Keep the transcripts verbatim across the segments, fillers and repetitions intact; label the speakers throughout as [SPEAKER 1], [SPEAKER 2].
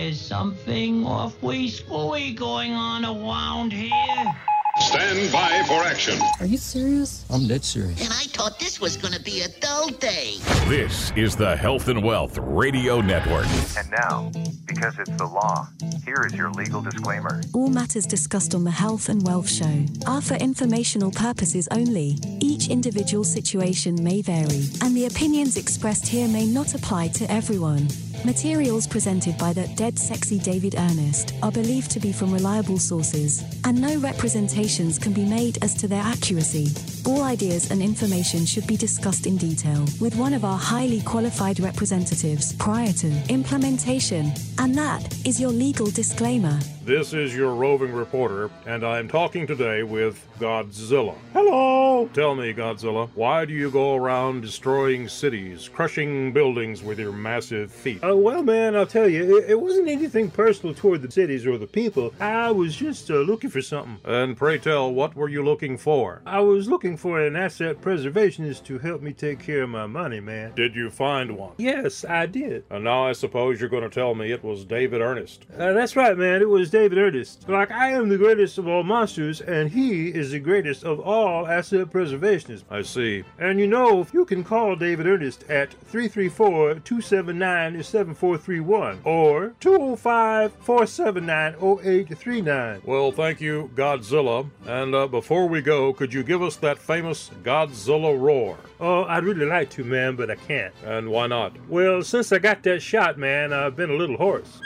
[SPEAKER 1] There's something awfully spooky going on around here.
[SPEAKER 2] Stand by for action.
[SPEAKER 3] Are you serious?
[SPEAKER 4] I'm dead serious.
[SPEAKER 5] And I thought this was going to be a dull day.
[SPEAKER 2] This is the Health and Wealth Radio Network.
[SPEAKER 6] And now, because it's the law, here is your legal disclaimer.
[SPEAKER 7] All matters discussed on the Health and Wealth Show are for informational purposes only. Each individual situation may vary, and the opinions expressed here may not apply to everyone. Materials presented by the Dead Sexy David Ernest are believed to be from reliable sources, and no representations can be made as to their accuracy. All ideas and information should be discussed in detail with one of our highly qualified representatives prior to implementation, and that is your legal disclaimer.
[SPEAKER 8] This is your roving reporter, and I'm talking today with Godzilla. Hello! Tell me, Godzilla, why do you go around destroying cities, crushing buildings with your massive feet?
[SPEAKER 9] Oh, well, man, I'll tell you, it, it wasn't anything personal toward the cities or the people. I was just uh, looking for something.
[SPEAKER 8] And pray tell, what were you looking for?
[SPEAKER 9] I was looking for an asset preservationist to help me take care of my money, man.
[SPEAKER 8] Did you find one?
[SPEAKER 9] Yes, I did.
[SPEAKER 8] And now I suppose you're going to tell me it was David Ernest.
[SPEAKER 9] Uh, that's right, man. It was David Ernest. Like, I am the greatest of all monsters, and he is the greatest of all asset preservationists.
[SPEAKER 8] I see.
[SPEAKER 9] And you know, you can call David Ernest at three three four, two seven nine, seven four three one or two oh five, four seven nine, oh eight three nine.
[SPEAKER 8] Well, thank you, Godzilla. And uh, before we go, could you give us that famous Godzilla roar?
[SPEAKER 9] Oh, I'd really like to, man, but I can't.
[SPEAKER 8] And why not?
[SPEAKER 9] Well, since I got that shot, man, I've been a little hoarse.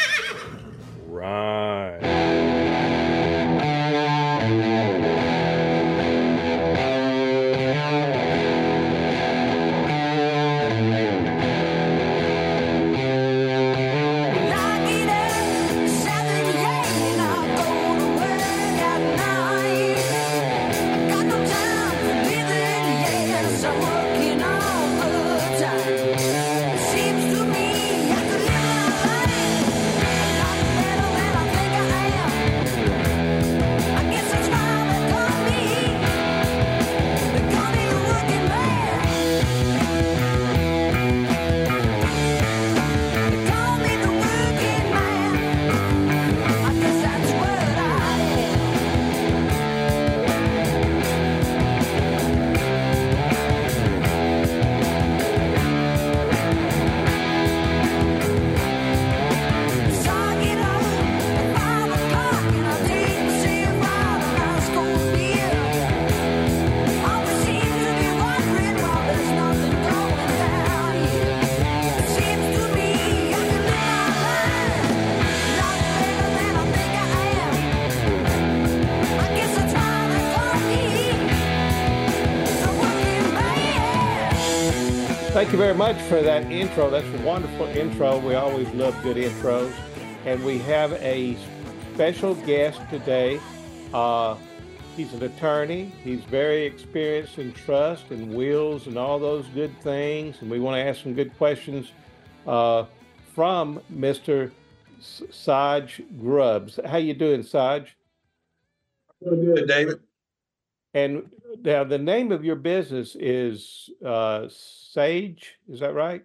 [SPEAKER 8] Right.
[SPEAKER 10] Thank you very much for that intro. That's a wonderful intro. We always love good intros. And we have a special guest today. Uh, he's an attorney. He's very experienced in trust and wills and all those good things. And we want to ask some good questions uh, from Mister Saj Grubbs. How you doing, Saj?
[SPEAKER 11] Doing good, David.
[SPEAKER 10] And now the name of your business is uh, Sage, is that right?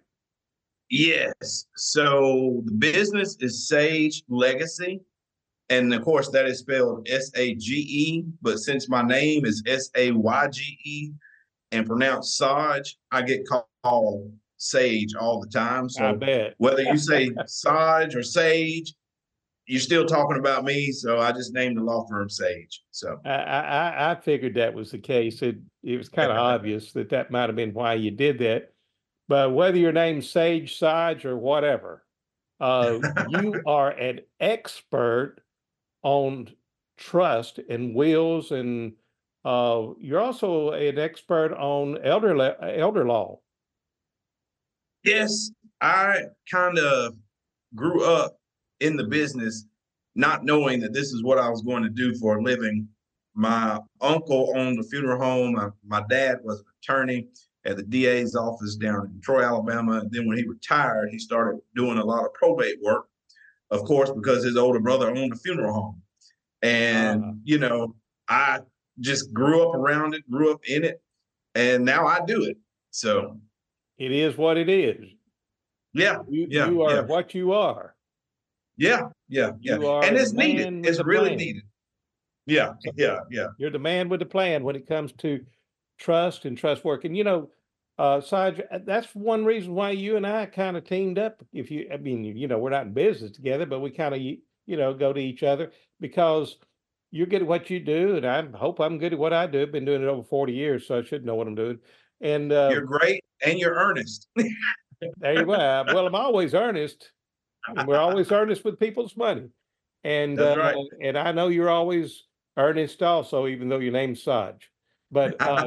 [SPEAKER 11] Yes. So the business is Sage Legacy. And of course, that is spelled S A G E. But since my name is S A Y G E and pronounced Saj, I get called Sage all the time. So
[SPEAKER 10] I bet.
[SPEAKER 11] Whether you say Saj or Sage, you're still talking about me, so I just named the law firm Sage. So
[SPEAKER 10] I I, I figured that was the case. It it was kind of obvious that that might have been why you did that. But whether your name's Sage, Sage, or whatever, uh, you are an expert on trust and wills, and uh, you're also an expert on elder elder law.
[SPEAKER 11] Yes, I kind of grew up in the business, not knowing that this is what I was going to do for a living. My uncle owned a funeral home. My, my dad was an attorney at the D A's office down in Troy, Alabama. And then when he retired, he started doing a lot of probate work, of course, because his older brother owned a funeral home. And, uh, you know, I just grew up around it, grew up in it, and now I do it. So
[SPEAKER 10] it is what it is.
[SPEAKER 11] Yeah.
[SPEAKER 10] You,
[SPEAKER 11] yeah,
[SPEAKER 10] you are
[SPEAKER 11] yeah.
[SPEAKER 10] what you are.
[SPEAKER 11] Yeah, yeah, yeah.
[SPEAKER 10] You are
[SPEAKER 11] And
[SPEAKER 10] the
[SPEAKER 11] it's needed.
[SPEAKER 10] man with
[SPEAKER 11] It's
[SPEAKER 10] the
[SPEAKER 11] really
[SPEAKER 10] plan.
[SPEAKER 11] needed. Yeah, yeah, yeah.
[SPEAKER 10] You're the man with the plan when it comes to trust and trust work. And you know, uh, Saj, uh, that's one reason why you and I kind of teamed up. If you, I mean, you know, we're not in business together, but we kind of, you know, go to each other because you're good at what you do, and I hope I'm good at what I do. I've been doing it over forty years, so I should know what I'm doing. And uh,
[SPEAKER 11] You're great and you're earnest.
[SPEAKER 10] there you go. Well, I'm always earnest, and we're always earnest with people's money. And
[SPEAKER 11] That's
[SPEAKER 10] uh,
[SPEAKER 11] right.
[SPEAKER 10] and I know you're always earnest also, even though your name's Saj. But uh,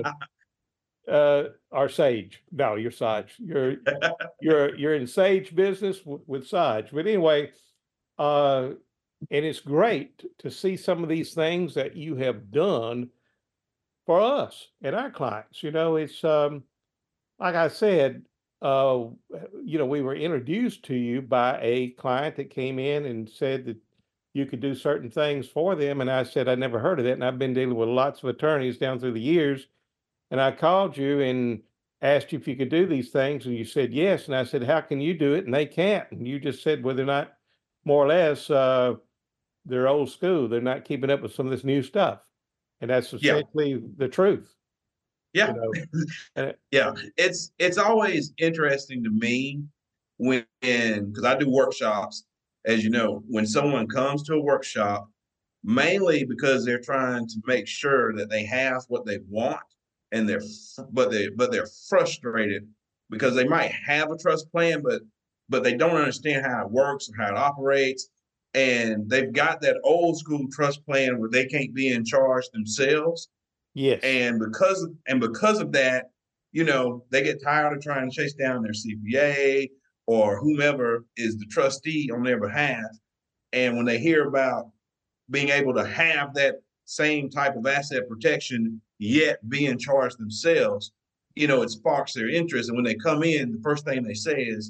[SPEAKER 10] uh, or Sage. No, you're Saj. You're you're you're in Sage business w- with Saj. But anyway, uh, and it's great to see some of these things that you have done for us and our clients. You know, it's um, like I said, uh, you know, we were introduced to you by a client that came in and said that you could do certain things for them. And I said, I never heard of that. And I've been dealing with lots of attorneys down through the years. And I called you and asked you if you could do these things. And you said yes. And I said, how can you do it? And they can't. And you just said, well, they're not, more or less, uh, they're old school. They're not keeping up with some of this new stuff. And that's
[SPEAKER 11] Yeah.
[SPEAKER 10] essentially the truth.
[SPEAKER 11] Yeah.
[SPEAKER 10] You know? And it-
[SPEAKER 11] Yeah. It's it's always interesting to me when because I do workshops, as you know, when someone comes to a workshop, mainly because they're trying to make sure that they have what they want and they're f- but they but they're frustrated because they might have a trust plan, but but they don't understand how it works or how it operates. And they've got that old school trust plan where they can't be in charge themselves.
[SPEAKER 10] yes.
[SPEAKER 11] And because of, and because of that, you know, they get tired of trying to chase down their C P A or whomever is the trustee on their behalf. And when they hear about being able to have that same type of asset protection, yet be in charge themselves, you know, it sparks their interest. And when they come in, the first thing they say is,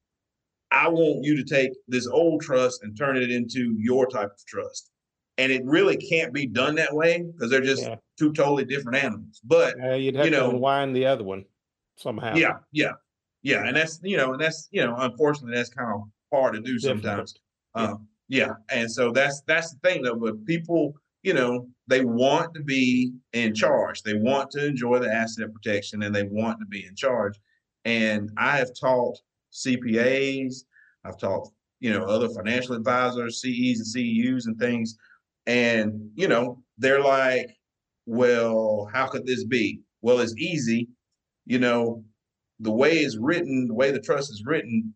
[SPEAKER 11] I want you to take this old trust and turn it into your type of trust. And it really can't be done that way because they're just
[SPEAKER 10] Yeah.
[SPEAKER 11] two totally different animals. But
[SPEAKER 10] Uh, you'd have
[SPEAKER 11] you
[SPEAKER 10] to
[SPEAKER 11] know,
[SPEAKER 10] unwind the other one somehow.
[SPEAKER 11] yeah, yeah, yeah. And that's, you know, and that's, you know, unfortunately, that's kind of hard to do
[SPEAKER 10] Difficult.
[SPEAKER 11] sometimes.
[SPEAKER 10] Yeah.
[SPEAKER 11] Um, yeah. And so that's that's the thing though. But people, you know, they want to be in charge. They want to enjoy the asset protection and they want to be in charge. And I have taught C P As, I've taught, you know, other financial advisors, C Es and C E Us and things. And, you know, they're like, well, how could this be? Well, it's easy. You know, the way it's written, the way the trust is written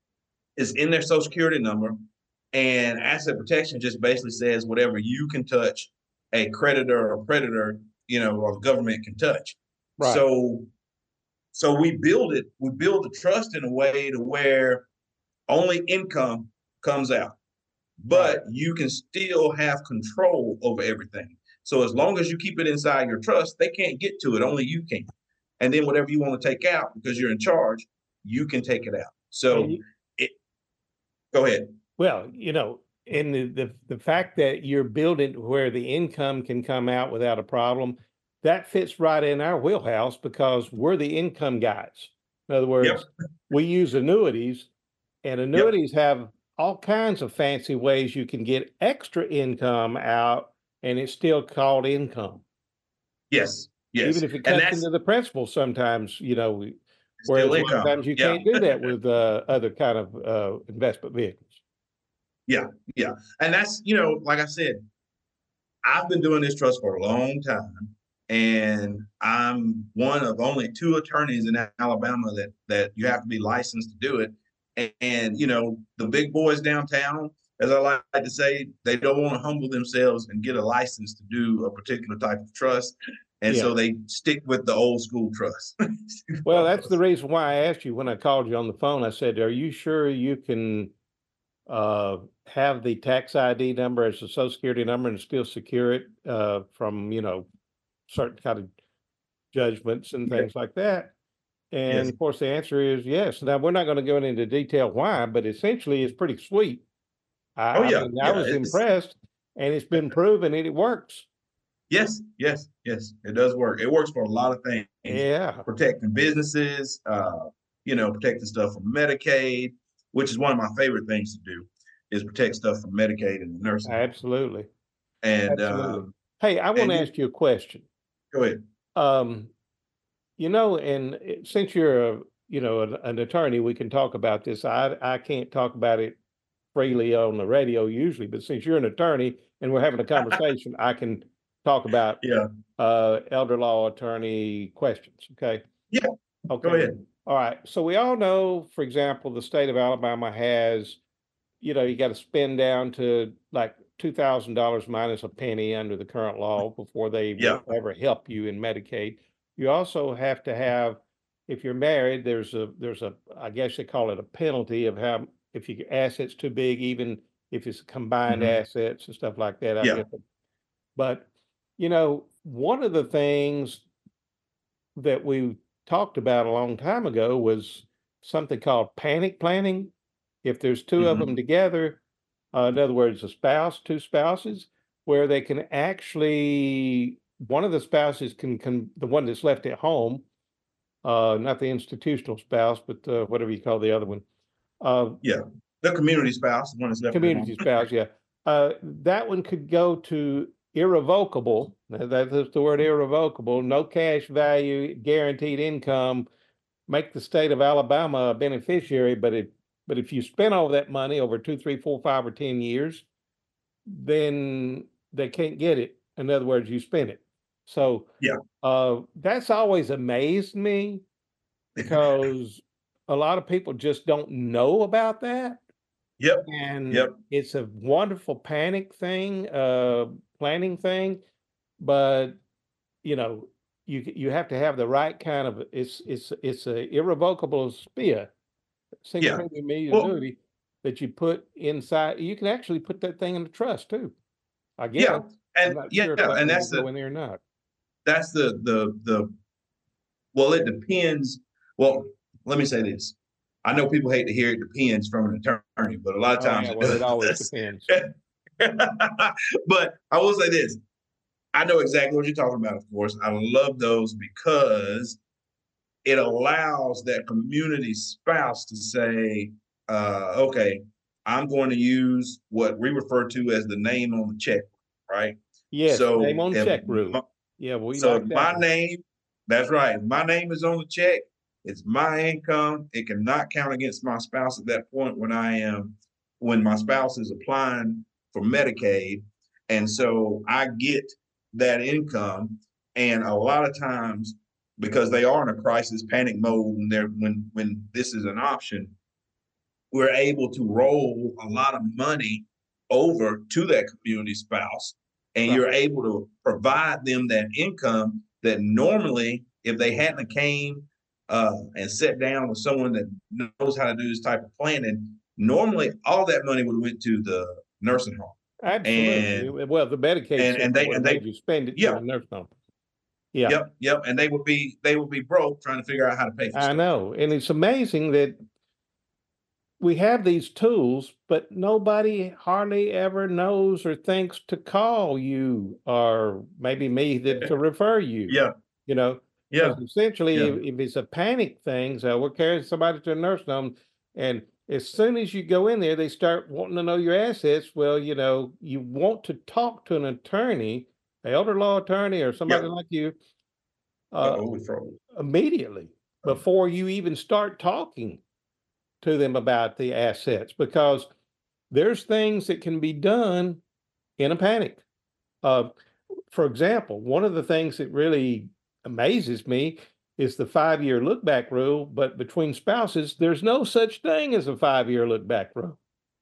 [SPEAKER 11] is in their social security number. And asset protection just basically says whatever you can touch, a creditor or predator, you know, or the government can touch.
[SPEAKER 10] Right.
[SPEAKER 11] So, so we build it, we build the trust in a way to where only income comes out, but you can still have control over everything. So as long as you keep it inside your trust, they can't get to it, only you can. And then whatever you want to take out, because you're in charge, you can take it out. So
[SPEAKER 10] And you-
[SPEAKER 11] it, go ahead.
[SPEAKER 10] Well, you know, and the, the the fact that you're building where the income can come out without a problem, that fits right in our wheelhouse because we're the income guys. In other words,
[SPEAKER 11] Yep.
[SPEAKER 10] we use annuities, and annuities have all kinds of fancy ways you can get extra income out, and it's still called income.
[SPEAKER 11] Yes, yes.
[SPEAKER 10] Even if it
[SPEAKER 11] And
[SPEAKER 10] cuts
[SPEAKER 11] that's
[SPEAKER 10] into the principal, sometimes, you know,
[SPEAKER 11] still
[SPEAKER 10] whereas
[SPEAKER 11] income.
[SPEAKER 10] sometimes you
[SPEAKER 11] Yeah.
[SPEAKER 10] can't do that with uh, other kind of uh, investment vehicles.
[SPEAKER 11] Yeah, yeah. And that's, you know, like I said, I've been doing this trust for a long time. And I'm one of only two attorneys in Alabama that that you have to be licensed to do it. And, and you know, the big boys downtown, as I like to say, they don't want to humble themselves and get a license to do a particular type of trust. And
[SPEAKER 10] Yeah.
[SPEAKER 11] so they stick with the old school trust.
[SPEAKER 10] Well, that's the reason why I asked you when I called you on the phone. I said, are you sure you can uh, have the tax I D number as a social security number and still secure it uh, from, you know, certain kind of judgments and things like that? And
[SPEAKER 11] Yes.
[SPEAKER 10] of course, the answer is yes. Now, we're not going to go into detail why, but essentially it's pretty sweet. I,
[SPEAKER 11] Oh,
[SPEAKER 10] I
[SPEAKER 11] yeah,
[SPEAKER 10] mean, I
[SPEAKER 11] yeah,
[SPEAKER 10] was
[SPEAKER 11] it's-
[SPEAKER 10] impressed, and it's been proven and it works.
[SPEAKER 11] Yes, yes, yes. It does work. It works for a lot of things.
[SPEAKER 10] Yeah.
[SPEAKER 11] Protecting businesses, uh, you know, protecting stuff from Medicaid, which is one of my favorite things to do. is protect stuff from Medicaid and the nursing.
[SPEAKER 10] Absolutely.
[SPEAKER 11] And
[SPEAKER 10] Absolutely.
[SPEAKER 11] um,
[SPEAKER 10] Hey, I want to
[SPEAKER 11] you,
[SPEAKER 10] ask you a question.
[SPEAKER 11] Go ahead.
[SPEAKER 10] Um, you know, and since you're a you know an, an attorney, we can talk about this. I I can't talk about it freely on the radio usually, but since you're an attorney and we're having a conversation, I can talk about
[SPEAKER 11] yeah
[SPEAKER 10] uh, elder law attorney questions. Okay.
[SPEAKER 11] Yeah.
[SPEAKER 10] Okay.
[SPEAKER 11] Go ahead.
[SPEAKER 10] All right. So we all know, for example, the state of Alabama has, you know, you got to spend down to like two thousand dollars minus a penny under the current law before they
[SPEAKER 11] Yeah.
[SPEAKER 10] will ever help you in Medicaid. You also have to have, if you're married, there's a, there's a, I guess they call it a penalty of how, if your assets too big, even if it's combined
[SPEAKER 11] Mhm.
[SPEAKER 10] assets and stuff like that. I
[SPEAKER 11] Yeah.
[SPEAKER 10] get it. But, you know, one of the things that we talked about a long time ago was something called panic planning. If there's two of
[SPEAKER 11] Mhm.
[SPEAKER 10] them together, uh, in other words, a spouse, two spouses, where they can actually, one of the spouses can, can the one that's left at home, uh, not the institutional spouse, but uh, whatever you call the other one, uh,
[SPEAKER 11] Yeah. The community spouse, the one that's left at
[SPEAKER 10] community
[SPEAKER 11] home.
[SPEAKER 10] spouse, yeah. Uh, that one could go to irrevocable. Now, that is the word irrevocable, no cash value, guaranteed income, make the state of Alabama a beneficiary. But if but if you spend all that money over two, three, four, five, or ten years, then they can't get it. In other words, you spend it. So
[SPEAKER 11] Yeah.
[SPEAKER 10] uh, that's always amazed me because a lot of people just don't know about that.
[SPEAKER 11] Yep.
[SPEAKER 10] And
[SPEAKER 11] Yep.
[SPEAKER 10] it's a wonderful panic thing, uh, planning thing, but you know, you you have to have the right kind of it's it's it's a irrevocable S P I A, single
[SPEAKER 11] Yeah.
[SPEAKER 10] premium immediate
[SPEAKER 11] Well-
[SPEAKER 10] annuity that you put inside. You can actually put that thing in a trust too. I guess.
[SPEAKER 11] Yeah.
[SPEAKER 10] I'm
[SPEAKER 11] And
[SPEAKER 10] not
[SPEAKER 11] yeah,
[SPEAKER 10] sure if that
[SPEAKER 11] and
[SPEAKER 10] one
[SPEAKER 11] that's
[SPEAKER 10] will
[SPEAKER 11] the
[SPEAKER 10] go in there or not.
[SPEAKER 11] that's the the the well, it depends. Well, let me say this. I know people hate to hear it depends from an attorney, but a lot of
[SPEAKER 10] Oh,
[SPEAKER 11] times
[SPEAKER 10] yeah,
[SPEAKER 11] it
[SPEAKER 10] well, it
[SPEAKER 11] does.
[SPEAKER 10] always depends.
[SPEAKER 11] But I will say this. I know exactly what you're talking about, of course. I love those because it allows that community spouse to say, uh, okay, I'm going to use what we refer to as the name on the check, right?
[SPEAKER 10] Yes,
[SPEAKER 11] So
[SPEAKER 10] name on
[SPEAKER 11] if
[SPEAKER 10] check rule.
[SPEAKER 11] my-
[SPEAKER 10] Yeah, we
[SPEAKER 11] so
[SPEAKER 10] like
[SPEAKER 11] if
[SPEAKER 10] that
[SPEAKER 11] my
[SPEAKER 10] one.
[SPEAKER 11] name, that's right. If my name is on the check, it's my income. It cannot count against my spouse at that point when I am, when my spouse is applying for Medicaid. And so I get that income. And a lot of times, because they are in a crisis panic mode and they're when when this is an option, we're able to roll a lot of money over to that community spouse. And
[SPEAKER 10] Right.
[SPEAKER 11] you're able to provide them that income that normally, if they hadn't came uh, and sat down with someone that knows how to do this type of planning, normally all that money would have went to the nursing home.
[SPEAKER 10] Absolutely. Well, the Medicaid
[SPEAKER 11] and- and
[SPEAKER 10] system
[SPEAKER 11] they-
[SPEAKER 10] would have
[SPEAKER 11] and they-
[SPEAKER 10] made you spend it to
[SPEAKER 11] yeah.
[SPEAKER 10] the nursing home. Yeah,
[SPEAKER 11] Yep, yep. And they would be they would be broke trying to figure out how to pay for
[SPEAKER 10] I
[SPEAKER 11] stuff.
[SPEAKER 10] know. And it's amazing that we have these tools, but nobody hardly ever knows or thinks to call you or maybe me that to refer you.
[SPEAKER 11] Yeah,
[SPEAKER 10] You know,
[SPEAKER 11] yeah,
[SPEAKER 10] 'cause essentially,
[SPEAKER 11] yeah.
[SPEAKER 10] if, if it's a panic thing, so we're carrying somebody to a nursing home, and as soon as you go in there, they start wanting to know your assets. Well, you know, you want to talk to an attorney, an elder law attorney, or somebody
[SPEAKER 11] Yeah.
[SPEAKER 10] like you, uh,
[SPEAKER 11] Uh-oh, we froze.
[SPEAKER 10] immediately before you even start talking to them about the assets, because there's things that can be done in a panic. Uh, for example, one of the things that really amazes me is the five-year look-back rule, but between spouses, there's no such thing as a five-year look-back rule.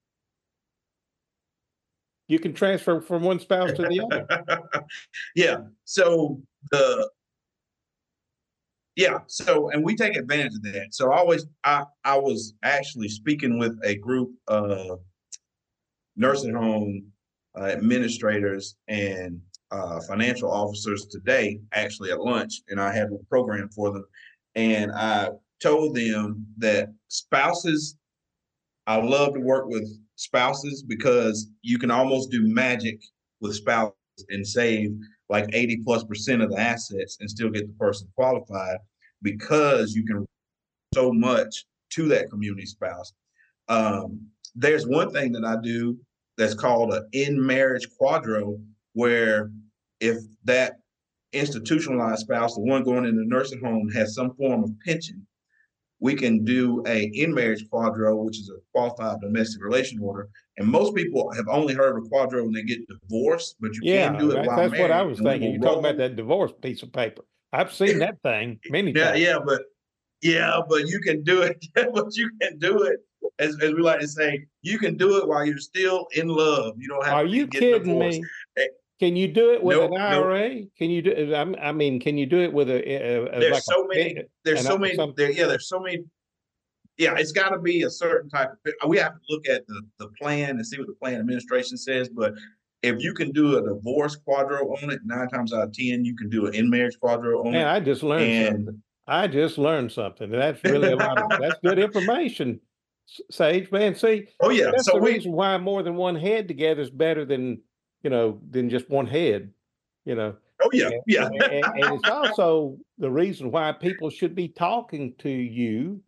[SPEAKER 10] You can transfer from one spouse to the other.
[SPEAKER 11] Yeah. So the yeah, so and we take advantage of that. So I always I I was actually speaking with a group of nursing home uh, administrators and uh, financial officers today, actually at lunch, and I had a program for them. And I told them that spouses, I love to work with spouses because you can almost do magic with spouses and save like eighty plus percent of the assets and still get the person qualified because you can so much to that community spouse. Um, there's one thing that I do that's called an in-marriage quadro, where if that institutionalized spouse, the one going in the nursing home, has some form of pension, we can do a in-marriage quadro, which is a qualified domestic relation order. And most people have only heard of a quadro when they get divorced, but you
[SPEAKER 10] Yeah,
[SPEAKER 11] can do it
[SPEAKER 10] that-
[SPEAKER 11] while
[SPEAKER 10] that's
[SPEAKER 11] married.
[SPEAKER 10] what I was
[SPEAKER 11] and we
[SPEAKER 10] thinking.
[SPEAKER 11] will
[SPEAKER 10] You're talking
[SPEAKER 11] roll-
[SPEAKER 10] about that divorce piece of paper. I've seen that thing many
[SPEAKER 11] Yeah,
[SPEAKER 10] times.
[SPEAKER 11] yeah, but yeah, but you can do it. But you can do it, as, as we like to say, you can do it while you're still in love. You don't have
[SPEAKER 10] Are
[SPEAKER 11] to
[SPEAKER 10] you
[SPEAKER 11] get
[SPEAKER 10] kidding
[SPEAKER 11] divorced.
[SPEAKER 10] me?
[SPEAKER 11] Hey,
[SPEAKER 10] Can you do it with
[SPEAKER 11] Nope,
[SPEAKER 10] an I R A? Can you do? I'm- I mean, can you do it with a? a, a
[SPEAKER 11] There's
[SPEAKER 10] like
[SPEAKER 11] so
[SPEAKER 10] a,
[SPEAKER 11] many. There's
[SPEAKER 10] an-
[SPEAKER 11] so many.
[SPEAKER 10] some-
[SPEAKER 11] There, yeah, there's so many. Yeah, it's got to be a certain type of. We have to look at the the plan and see what the plan administration says. But if you can do a divorce quadro on it, nine times out of ten, you can do an in marriage quadro on
[SPEAKER 10] Man,
[SPEAKER 11] it.
[SPEAKER 10] I just learned
[SPEAKER 11] And
[SPEAKER 10] something. I just learned something. That's really a lot of. That's good information, S- Sage. Man, see,
[SPEAKER 11] oh yeah,
[SPEAKER 10] that's
[SPEAKER 11] so
[SPEAKER 10] the
[SPEAKER 11] we
[SPEAKER 10] reason why more than one head together is better than you know than just one head. You know.
[SPEAKER 11] oh yeah,
[SPEAKER 10] And,
[SPEAKER 11] yeah.
[SPEAKER 10] and, and it's also the reason why people should be talking to you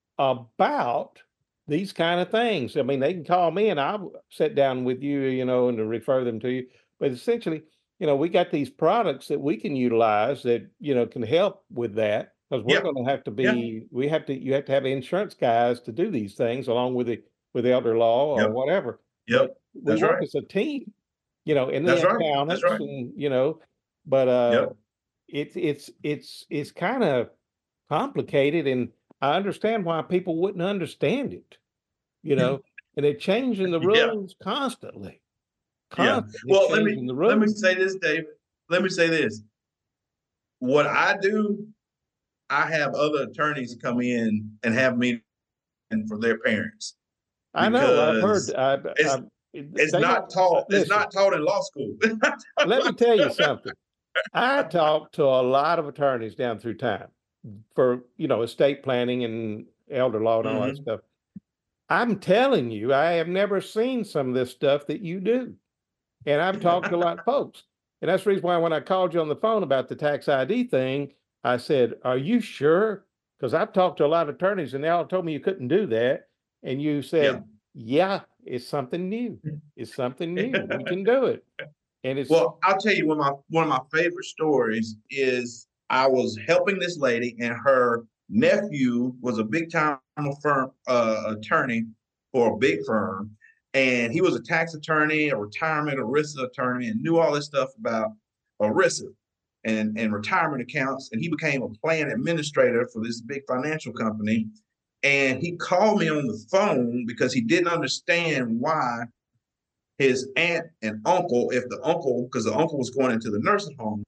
[SPEAKER 10] about these kind of things. I mean, they can call me and I'll sit down with you, you know, and to refer them to you. But essentially, you know, we got these products that we can utilize that, you know, can help with that because we're
[SPEAKER 11] Yeah.
[SPEAKER 10] going to have to be,
[SPEAKER 11] Yeah.
[SPEAKER 10] we have to, you have to have insurance guys to do these things along with the, with elder law or
[SPEAKER 11] Yep.
[SPEAKER 10] whatever.
[SPEAKER 11] Yep,
[SPEAKER 10] But we
[SPEAKER 11] that's
[SPEAKER 10] work
[SPEAKER 11] right.
[SPEAKER 10] as a team, you know, and the
[SPEAKER 11] That's right, that's
[SPEAKER 10] accountants
[SPEAKER 11] right.
[SPEAKER 10] and, you know, but, uh,
[SPEAKER 11] Yep.
[SPEAKER 10] it's, it's, it's, it's kind of complicated and I understand why people wouldn't understand it, you know, and they're changing the
[SPEAKER 11] Yeah.
[SPEAKER 10] rules constantly.
[SPEAKER 11] Yeah.
[SPEAKER 10] Constantly
[SPEAKER 11] Well, let me
[SPEAKER 10] changing the
[SPEAKER 11] let me
[SPEAKER 10] rules.
[SPEAKER 11] say this, David. Let me say this. What I do, I have other attorneys come in and have meetings for their parents.
[SPEAKER 10] I know, I've
[SPEAKER 11] because
[SPEAKER 10] heard, I,
[SPEAKER 11] it's-
[SPEAKER 10] I,
[SPEAKER 11] It's
[SPEAKER 10] they
[SPEAKER 11] not
[SPEAKER 10] don't-
[SPEAKER 11] taught. It's
[SPEAKER 10] listen,
[SPEAKER 11] not taught in law school.
[SPEAKER 10] let me tell you something. I talked to a lot of attorneys down through time for, you know, estate planning and elder law and all that
[SPEAKER 11] Mhm.
[SPEAKER 10] stuff. I'm telling you, I have never seen some of this stuff that you do. And I've talked to a lot of folks. And that's the reason why when I called you on the phone about the tax I D thing, I said, are you sure? Because I've talked to a lot of attorneys and they all told me you couldn't do that. And you said, yeah, it's something new. It's something new. We can do it. And it's
[SPEAKER 11] Well, I'll tell you one of my one of my favorite stories is I was helping this lady and her nephew was a big time firm uh, attorney for a big firm, and he was a tax attorney, a retirement ERISA attorney, and knew all this stuff about ERISA and and retirement accounts. And he became a plan administrator for this big financial company. And he called me on the phone because he didn't understand why his aunt and uncle, if the uncle, because the uncle was going into the nursing home,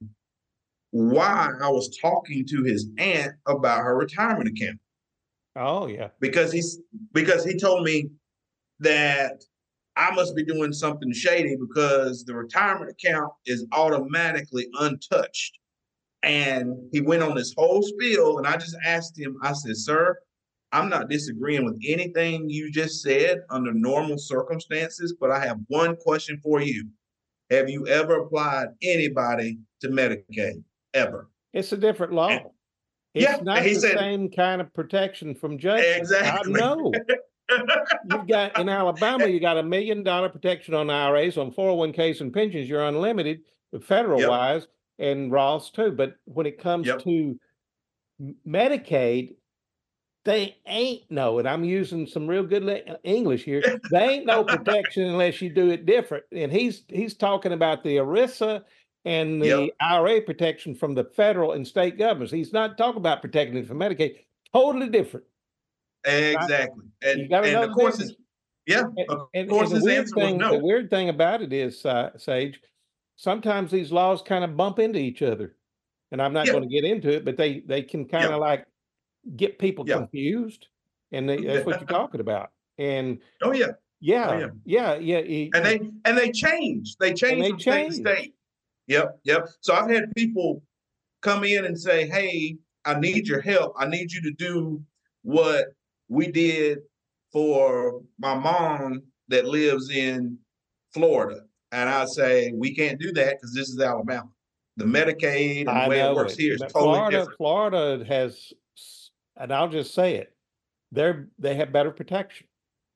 [SPEAKER 11] why I was talking to his aunt about her retirement account.
[SPEAKER 10] oh yeah.
[SPEAKER 11] Because he's because he told me that I must be doing something shady because the retirement account is automatically untouched. And he went on this whole spiel, and I just asked him, I said, sir, I'm not disagreeing with anything you just said under normal circumstances, but I have one question for you. Have you ever applied anybody to Medicaid? Ever?
[SPEAKER 10] It's a different law.
[SPEAKER 11] And-
[SPEAKER 10] It's
[SPEAKER 11] yeah,
[SPEAKER 10] not
[SPEAKER 11] he
[SPEAKER 10] the
[SPEAKER 11] said-
[SPEAKER 10] same kind of protection from judges.
[SPEAKER 11] Exactly.
[SPEAKER 10] I know. You've got in Alabama, you got a million dollar protection on I R As, on four oh one Ks and pensions, you're unlimited, federal
[SPEAKER 11] Yep.
[SPEAKER 10] wise, and Roths too. But when it comes
[SPEAKER 11] Yep.
[SPEAKER 10] to M- Medicaid, they ain't no, and I'm using some real good le- English here. They ain't no protection unless you do it different. And he's he's talking about the ERISA and the
[SPEAKER 11] Yep.
[SPEAKER 10] I R A protection from the federal and state governments. He's not talking about protecting it from Medicaid. Totally different.
[SPEAKER 11] Exactly. And,
[SPEAKER 10] You gotta
[SPEAKER 11] and
[SPEAKER 10] know
[SPEAKER 11] of
[SPEAKER 10] the
[SPEAKER 11] course,
[SPEAKER 10] difference.
[SPEAKER 11] it's, yeah,
[SPEAKER 10] And,
[SPEAKER 11] of
[SPEAKER 10] and-
[SPEAKER 11] course,
[SPEAKER 10] and the
[SPEAKER 11] his
[SPEAKER 10] weird
[SPEAKER 11] answer was
[SPEAKER 10] thing, the
[SPEAKER 11] no.
[SPEAKER 10] weird thing about it is, uh, Sage, sometimes these laws kind of bump into each other. And I'm not
[SPEAKER 11] Yeah.
[SPEAKER 10] going to get into it, but they they can kind of
[SPEAKER 11] Yeah.
[SPEAKER 10] like get people
[SPEAKER 11] Yeah.
[SPEAKER 10] confused, and they, that's what you're talking about. And
[SPEAKER 11] Oh yeah.
[SPEAKER 10] yeah,
[SPEAKER 11] yeah.
[SPEAKER 10] yeah, yeah, yeah.
[SPEAKER 11] And they and they change. They change
[SPEAKER 10] they
[SPEAKER 11] from state
[SPEAKER 10] change.
[SPEAKER 11] to state. Yep, yep. So I've had people come in and say, "Hey, I need your help. I need you to do what we did for my mom that lives in Florida." And I say, "We can't do that because this is Alabama. The Medicaid and the
[SPEAKER 10] I
[SPEAKER 11] way
[SPEAKER 10] know
[SPEAKER 11] it works
[SPEAKER 10] it.
[SPEAKER 11] here is
[SPEAKER 10] But
[SPEAKER 11] totally
[SPEAKER 10] Florida,
[SPEAKER 11] different."
[SPEAKER 10] Florida has, s- and I'll just say it, they're they have better protection.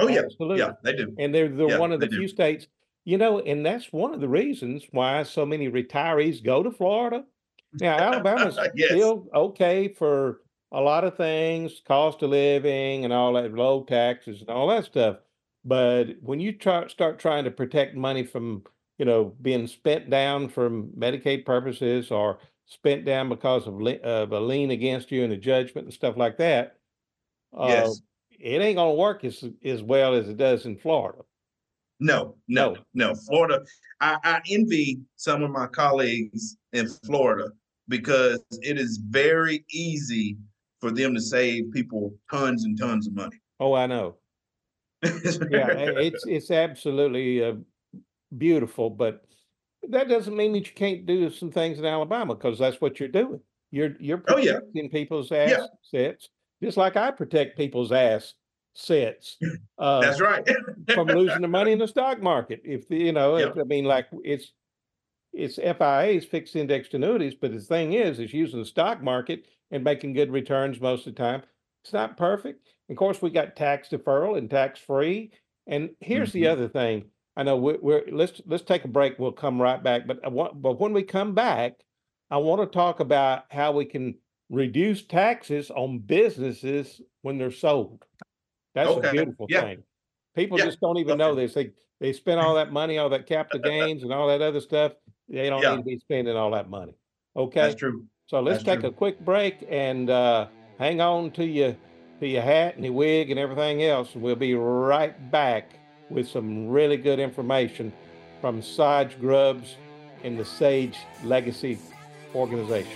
[SPEAKER 11] Oh, yeah.
[SPEAKER 10] Absolutely.
[SPEAKER 11] Yeah, they do.
[SPEAKER 10] And they're, they're
[SPEAKER 11] Yeah,
[SPEAKER 10] one of the
[SPEAKER 11] they do.
[SPEAKER 10] few states, you know, and that's one of the reasons why so many retirees go to Florida. Now, Alabama's
[SPEAKER 11] Yes.
[SPEAKER 10] still okay for a lot of things, cost of living and all that, low taxes and all that stuff. But when you try, start trying to protect money from, you know, being spent down for Medicaid purposes or spent down because of, li- of a lien against you and a judgment and stuff like that, uh,
[SPEAKER 11] Yes.
[SPEAKER 10] it ain't going to work as, as well as it does in Florida.
[SPEAKER 11] No, no,
[SPEAKER 10] No.
[SPEAKER 11] no. Florida, I, I envy some of my colleagues in Florida because it is very easy for them to save people tons and tons of money.
[SPEAKER 10] Oh, I know. Yeah, i- it's it's absolutely uh, beautiful, but that doesn't mean that you can't do some things in Alabama because that's what you're doing. You're you're
[SPEAKER 11] Oh, yeah.
[SPEAKER 10] protecting people's
[SPEAKER 11] Yeah.
[SPEAKER 10] assets, just like I protect people's assets uh,
[SPEAKER 11] That's right.
[SPEAKER 10] from losing their money in the stock market. If the, you know, if,
[SPEAKER 11] Yep.
[SPEAKER 10] I mean, like it's it's F I As, fixed indexed annuities, but the thing is, is using the stock market and making good returns most of the time. It's not perfect. Of course, we got tax deferral and tax free. And here's the
[SPEAKER 11] Mhm.
[SPEAKER 10] other thing. I know we're, we're let's let's take a break. We'll come right back. But I want, but when we come back, I want to talk about how we can reduce taxes on businesses when they're sold. That's a
[SPEAKER 11] Okay.
[SPEAKER 10] beautiful
[SPEAKER 11] Yeah.
[SPEAKER 10] thing. People
[SPEAKER 11] Yeah.
[SPEAKER 10] just don't even know
[SPEAKER 11] Okay.
[SPEAKER 10] this. They they spend all that money, all that capital gains, and all that other stuff. They don't
[SPEAKER 11] Yeah.
[SPEAKER 10] need to be spending all that money. Okay.
[SPEAKER 11] That's true.
[SPEAKER 10] So let's
[SPEAKER 11] That's
[SPEAKER 10] take
[SPEAKER 11] true.
[SPEAKER 10] a quick break and uh, hang on to your to your hat and your wig and everything else. We'll be right back with some really good information from Sage Grubbs and the Sage Legacy Organization.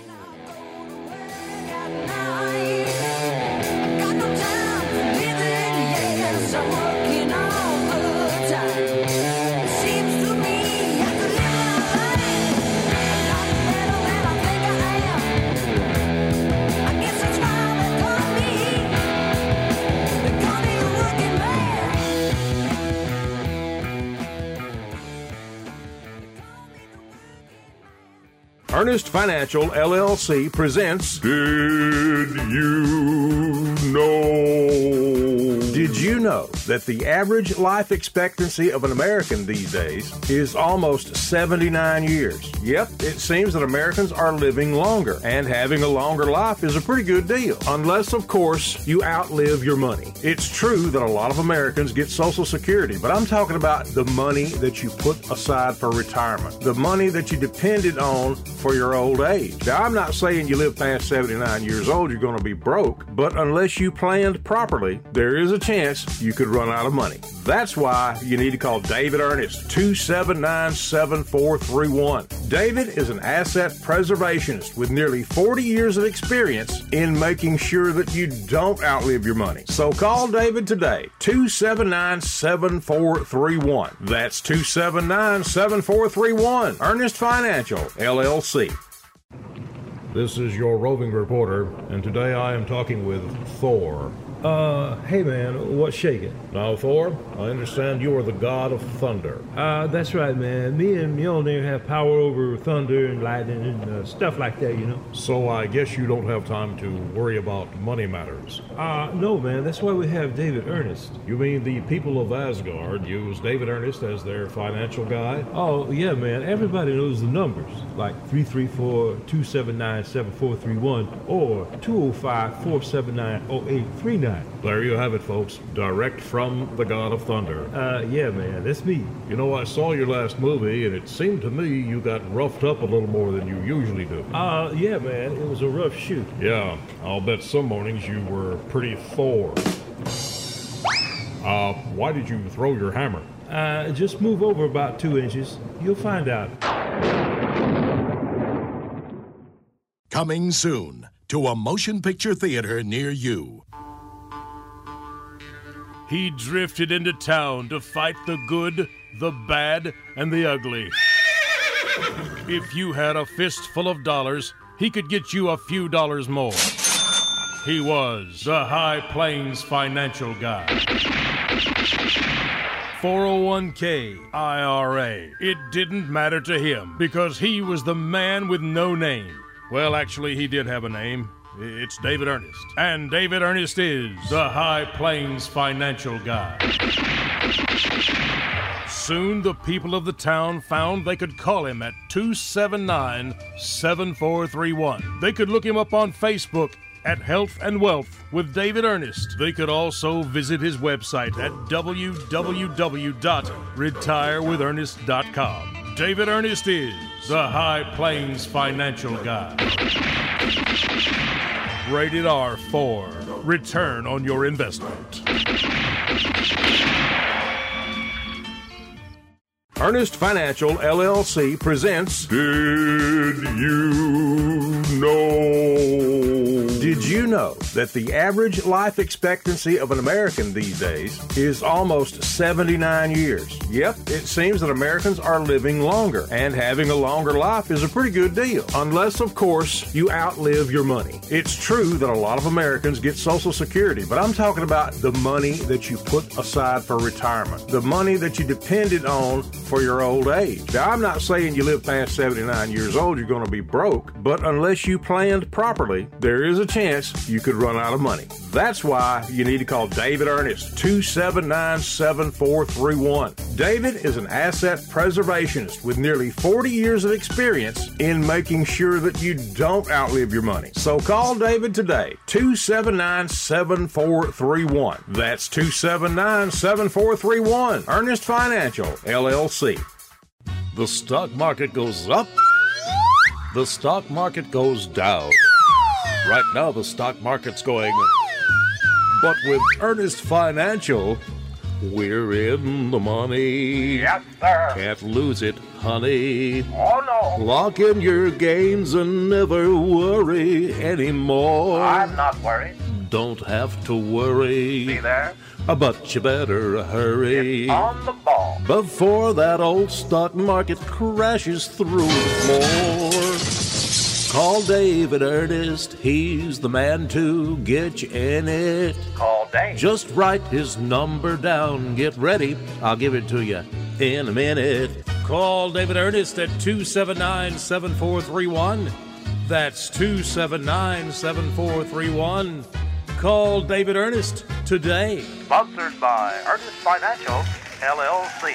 [SPEAKER 8] Ernest Financial, L L C presents Did You Know? Did you know that the average life expectancy of an American these days is almost seventy-nine years? Yep, it seems that Americans are living longer, and having a longer life is a pretty good deal. Unless, of course, you outlive your money. It's true that a lot of Americans get Social Security, but I'm talking about the money that you put aside for retirement, the money that you depended on for your old age. Now, I'm not saying you live past seventy-nine years old, you're going to be broke, but unless you planned properly, there is a chance you could run out of money. That's why you need to call David Ernest, two seven nine, seven four three one. David is an asset preservationist with nearly forty years of experience in making sure that you don't outlive your money. So call David today, two seven nine, seven four three one. That's two seven nine, seven four three one. Ernest Financial, L L C. This is your roving reporter, and today I am talking with Thor.
[SPEAKER 9] Uh, hey man, what's shaking?
[SPEAKER 8] Now, Thor, I understand you are the god of thunder.
[SPEAKER 9] Uh, that's right, man. Me and Mjolnir have power over thunder and lightning and uh, stuff like that, you know?
[SPEAKER 8] So I guess you don't have time to worry about money matters.
[SPEAKER 9] Uh, no, man. That's why we have David Ernest.
[SPEAKER 8] You mean the people of Asgard use David Ernest as their financial guy?
[SPEAKER 9] Oh, yeah, man. Everybody knows the numbers, like three three four, two seven nine, seven four three one or two oh five, four seven nine, oh eight three nine.
[SPEAKER 8] There you have it, folks. Direct from the God of Thunder.
[SPEAKER 9] Uh, yeah, man, that's me.
[SPEAKER 8] You know, I saw your last movie, and it seemed to me you got roughed up a little more than you usually do.
[SPEAKER 9] Uh, yeah, man, it was a rough shoot.
[SPEAKER 8] Yeah, I'll bet some mornings you were pretty Thor. Uh, why did you throw your hammer?
[SPEAKER 9] Uh, just move over about two inches. You'll find out.
[SPEAKER 3] Coming soon to a motion picture theater near you.
[SPEAKER 4] He drifted into town to fight the good, the bad, and the ugly. If you had a fistful of dollars, he could get you a few dollars more. He was the High Plains Financial Guy. four oh one k, I R A. It didn't matter to him because he was the man with no name. Well, actually, he did have a name. It's David Ernest. And David Ernest is the High Plains Financial Guy. Soon the people of the town found they could call him at two seven nine, seven four three one. They could look him up on Facebook at Health and Wealth with David Ernest. They could also visit his website at w w w dot retire with ernest dot com. David Ernest is the High Plains Financial Guy. Rated R for return on your investment.
[SPEAKER 8] Ernest Financial, L L C presents Did You Know? Did you know that the average life expectancy of an American these days is almost seventy-nine years? Yep, it seems that Americans are living longer, and having a longer life is a pretty good deal. Unless, of course, you outlive your money. It's true that a lot of Americans get Social Security, but I'm talking about the money that you put aside for retirement, the money that you depended on for your old age. Now, I'm not saying you live past seventy-nine years old, you're going to be broke, but unless you planned properly, there is a chance you could run out of money. That's why you need to call David Ernest, two seven nine, seven four three one. David is an asset preservationist with nearly forty years of experience in making sure that you don't outlive your money. So call David today, two seven nine, seven four three one. That's two seven nine, seven four three one. Ernest Financial, L L C.
[SPEAKER 4] The stock market goes up. The stock market goes down. Right now, the stock market's going. But with Ernest Financial, we're in the money.
[SPEAKER 10] Yes, sir.
[SPEAKER 4] Can't lose it, honey.
[SPEAKER 10] Oh, no.
[SPEAKER 4] Lock in your gains and never worry anymore.
[SPEAKER 10] I'm not worried.
[SPEAKER 4] Don't have to worry.
[SPEAKER 10] Be there.
[SPEAKER 4] But you better hurry.
[SPEAKER 10] It's on the ball.
[SPEAKER 4] Before that old stock market crashes through the floor. Call David Ernest, he's the man to get you in it.
[SPEAKER 10] Call Dave.
[SPEAKER 4] Just write his number down, get ready, I'll give it to you in a minute. Call David Ernest at two seven nine, seven four three one. That's two seven nine, seven four three one. Call David Ernest today.
[SPEAKER 10] Sponsored by Ernest Financial, L L C.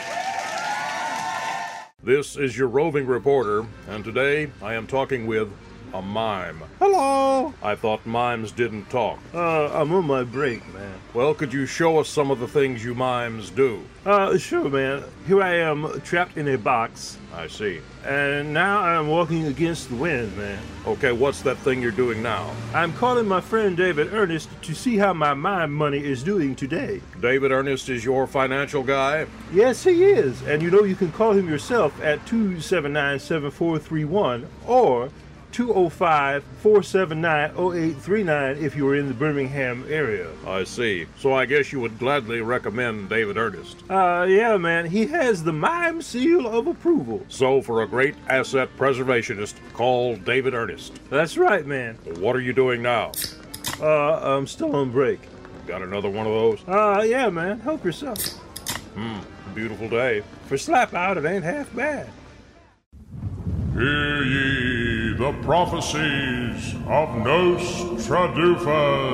[SPEAKER 8] This is your roving reporter, and today I am talking with a mime.
[SPEAKER 9] Hello.
[SPEAKER 8] I thought mimes didn't talk.
[SPEAKER 9] Uh, I'm on my break, man.
[SPEAKER 8] Well, could you show us some of the things you mimes do?
[SPEAKER 9] Uh, sure, man. Here I am, trapped in a box.
[SPEAKER 8] I see.
[SPEAKER 9] And now I'm walking against the wind, man.
[SPEAKER 8] Okay, what's that thing you're doing now?
[SPEAKER 9] I'm calling my friend David Ernest to see how my mime money is doing today.
[SPEAKER 8] David Ernest is your financial guy?
[SPEAKER 9] Yes, he is. And you know you can call him yourself at two seven nine, seven four three one or two oh five, four seven nine, oh eight three nine if you were in the Birmingham area.
[SPEAKER 8] I see. So I guess you would gladly recommend David Ernest.
[SPEAKER 9] Uh, yeah, man. He has the mime seal of approval.
[SPEAKER 8] So for a great asset preservationist, call David Ernest.
[SPEAKER 9] That's right, man.
[SPEAKER 8] What are you doing now?
[SPEAKER 9] Uh, I'm still on break.
[SPEAKER 8] Got another one of those?
[SPEAKER 9] Uh, yeah, man. Help yourself.
[SPEAKER 8] Hmm. Beautiful day.
[SPEAKER 9] For slap out, it ain't half bad.
[SPEAKER 12] Hear ye the prophecies of Nostradamus.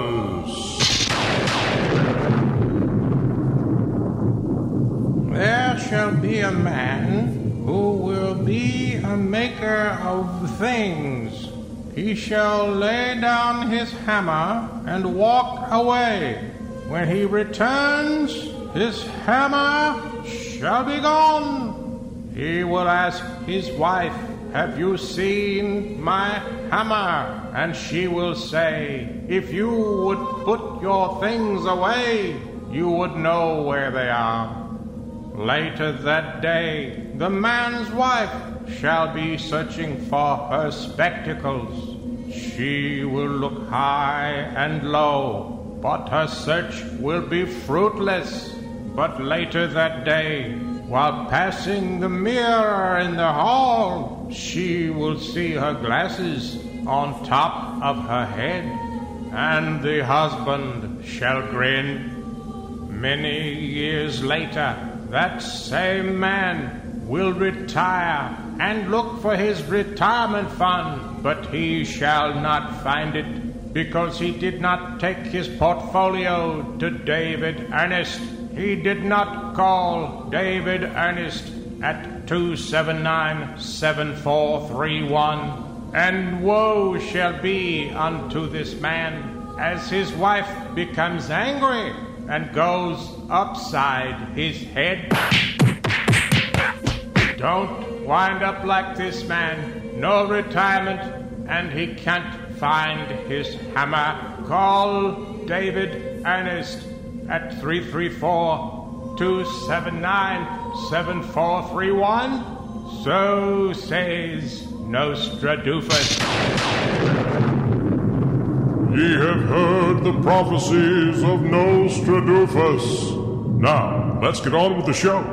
[SPEAKER 1] There shall be a man who will be a maker of things. He shall lay down his hammer and walk away. When he returns, his hammer shall be gone. He will ask his wife, "Have you seen my hammer?" And she will say, "If you would put your things away, you would know where they are." Later that day, the man's wife shall be searching for her spectacles. She will look high and low, but her search will be fruitless. But later that day, while passing the mirror in the hall, she will see her glasses on top of her head, and the husband shall grin. Many years later, that same man will retire and look for his retirement fund, but he shall not find it, because he did not take his portfolio to David Ernest. He did not call David Ernest at two seven nine, seven four three one. And woe shall be unto this man as his wife becomes angry and goes upside his head. Don't wind up like this man. No retirement, and he can't find his hammer. Call David Ernest at three three four, two seven nine, seven four three one. So says Nostradoofus.
[SPEAKER 12] Ye have heard the prophecies of Nostradoofus. Now, let's get on with the show.